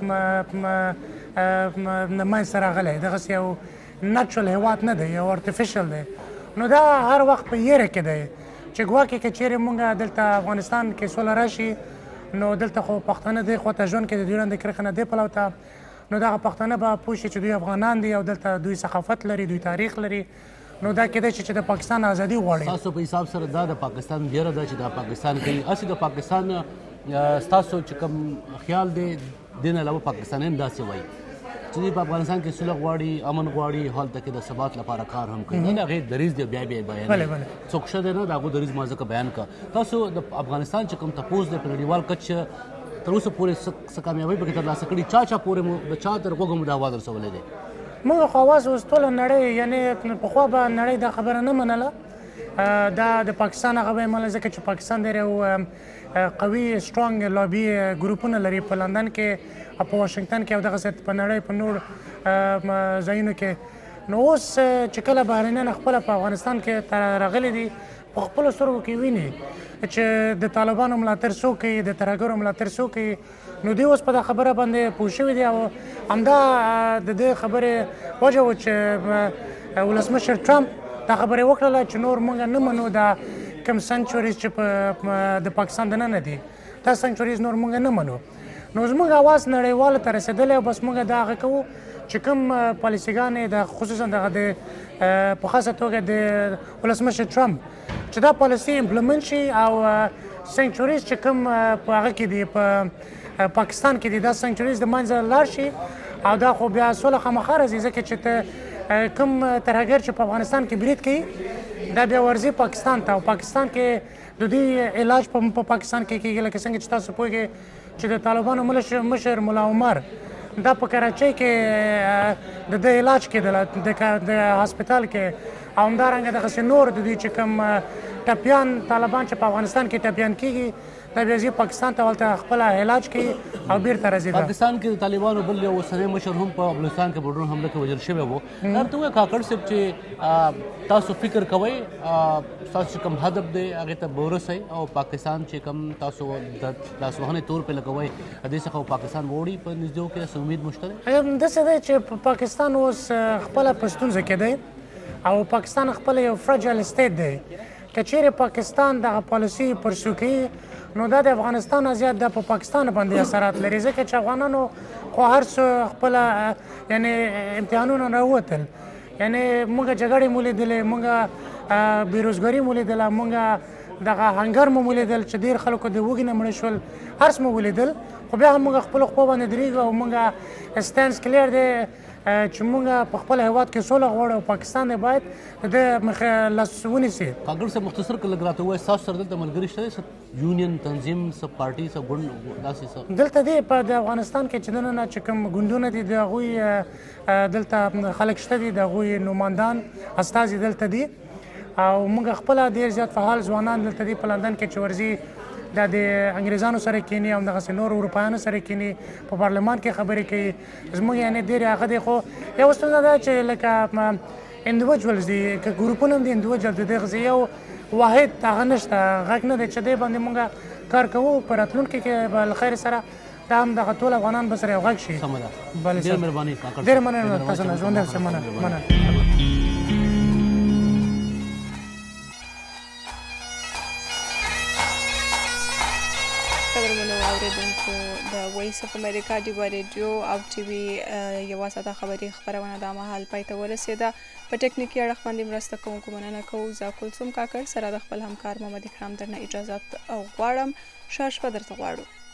نه منځته راغلی. دغسې یو نچرل هېواد نه دی، یو ارتفیشل دی. نو دا هر وخت په یېره کې دی چې ګواکې که چیرې مونږ دلته افغانستان کې سوله راشي نو دلته خو پښتانه دې خواته ژوند کوي د دوی لاندې کرښه نه دې پلو ته نو دغه پښتانه به پوه شي چې دوی افغانان دي او دلته دوی ثقافت لري، دوی تاریخ لري. نو دا کېدای شي چې د پاکستان ازادي غواړي. تاسو په حساب سره دا د پاکستان ډیره ده چې دا پاکستان کوي. هسې د پاکستان ستاسو چې کوم خیال دی دې نه علاوه پاکستانیان داسې وایي چې دوی په افغانستان کې صلح غواړي، امن غواړي، هلته کې د ثبات لپاره کار هم کوي. د هغې دریځ دی بیا بیان څوک ښه دی نه د هغو دریځ ما ځکه بیان کړه. تاسو د افغانستان چې کوم تپوس دی په نړیوال کچ تر اوسه پورې څه کامیابۍ پکې ترلاسه کړي؟ چا پورې مو د چا تر غوږه مو دا اواز رسولی دی؟ موږ خو اواز اوس ټوله نړۍ یعنې پخوا به نړۍ دا خبره نه منله. دا د پاکستان هغه به یې منله ځکه چې پاکستان ډېر یو قوي سټرانګ لابي ګروپونه لري په لندن کې او په واشنګټن کې او دغسې په نړۍ په نور ځایونو کې. نو اوس چې کله بهرنیان خپله په افغانستان کې راغلي دي په خپلو سترګو کې ویني چې د طالبانو ملاتړ څوک کوي، د ترهګرو ملاتړ څوک کوي. نو دوی اوس په دا خبره باندې پوه شوي دي او همدا د دې خبرې وجه و چې ولسمشر ټرمپ دا خبرې وکړله چې نور موږ نه منو دا کوم سنچوریز چې په د پاکستان دننه دي دا سنچوریز نور موږ نه منو. نو زموږ اواز نړیوالو ته رسېدلی او بس موږ دا هغه کوو چې کوم پالیسیګانې د خصوصا دغه د په خاصه توګه د ولسمشر ټرمپ چې دا پالیسي امپلیمنټ شي او سنچوریز چې کوم په هغه کې دي په پاکستان کې دي دا سنچوریز د منځه لاړ شي او دا خو بیا سوله خامخا راځي ځکه چې ته کوم ترهګر چې په افغانستان کې برید کوي دا بیا ورځي پاکستان ته او پاکستان کې د دوی علاج په پاکستان کې کېږي لکه څنګه چې تاسو پوهېږئ چې د طالبانو مشر ملا عمر دا په کراچۍ کې د ده علاج کېدله د هسپتال کې او همدارنګه دغسې نور د دوی چې کوم ټپیان طالبان چې په افغانستان کې ټپیان کېږي دا بیا ځي پاکستان ته هلته خپله علاج کوي او بیرته راځي. پاکستان کې د طالبانو بل یو اوسنی مشر هم په بلوچستان کې په ډرون حمله کې وژل شوی و. دا ورته ووایه کاکړ صاحب چې تاسو فکر کوئ ستاسو چې کوم هدف دی هغې ته به ورسئ او پاکستان چې کوم تاسو د لاسوهنې تور پرې لګوئ دې څخه پاکستان وړي په نږدېو کې داسې امید موږ ته دی؟ داسې دی چې پاکستان اوس خپله په ستونزه کې دی او پاکستان خپله یو فرجایل سټیټ دی. که چیرې پاکستان دغه پالیسي پرسو کوي نو دا د افغانستان نه زیات د په پاکستان باندې اثرات لري ځکه چې افغانانو خو هر څه خپله یعنې امتحانونه راووتل. یعنې موږ جګړې مو لیدلې، موږ بېروزګاري مو لیدله، موږ دغه هنګر مو ولیدل چې ډېر خلکو د وږي نه مړه شول، هر څه مو ولیدل. خو بیا هم موږ خپلو خپو باندې درېږو او موږ سټینډ کلیر دی چې موږ په خپل هېواد کې سوله غواړو او پاکستان دی باید د مخه لاس ونیسي. کاکړ صاحب مختصر که لږ راته ووایه ستاسو سره دلته ملګري شته دی څه یونین تنظیم څه پارټي څه ګوند داسې څه دلته دی په د افغانستان کې چې دننه چې کوم ګوندونه دي د هغوی دلته خلک شته دي د هغوی نمایندان استازي دلته دي او موږ خپله ډېر زیات فعال ځوانان دلته دي په لندن کې چې ورځي دا د انګریزانو سره کینی او دغسې نور اروپایانو سره کینی په پارلمان کې خبرې کوي. زموږ یعنې ډېرې هغه دی خو یوه ستونزه ده چې لکه انډیویجولز دي که ګروپونه هم دي انډیویجول د دغسې یو واحد هغه نشته غږ نه دی چې دی باندې موږ کار کوو په راتلونکي کې به له خیر سره دا هم دغه ټول افغانان به سره یو غږ شي. سمه ده. بله ډېره مهرباني کاکړ صاحب. ډېره مننه تاسو نه ژوندی اوسئ. مننه. قدرمنو اوریدونکو د وایس اف امریکا ډیوه ریډیو او ټي وي یوه ساعته خبري خپرونه دا مهال پای ته ورسېده. په ټکنیکي اړخ باندې مرسته کوونکو مننه کوو. زه کلثوم کاکړ سره د خپل همکار محمد اکرام درنه اجازت غواړم. ښه شپه درته غواړو.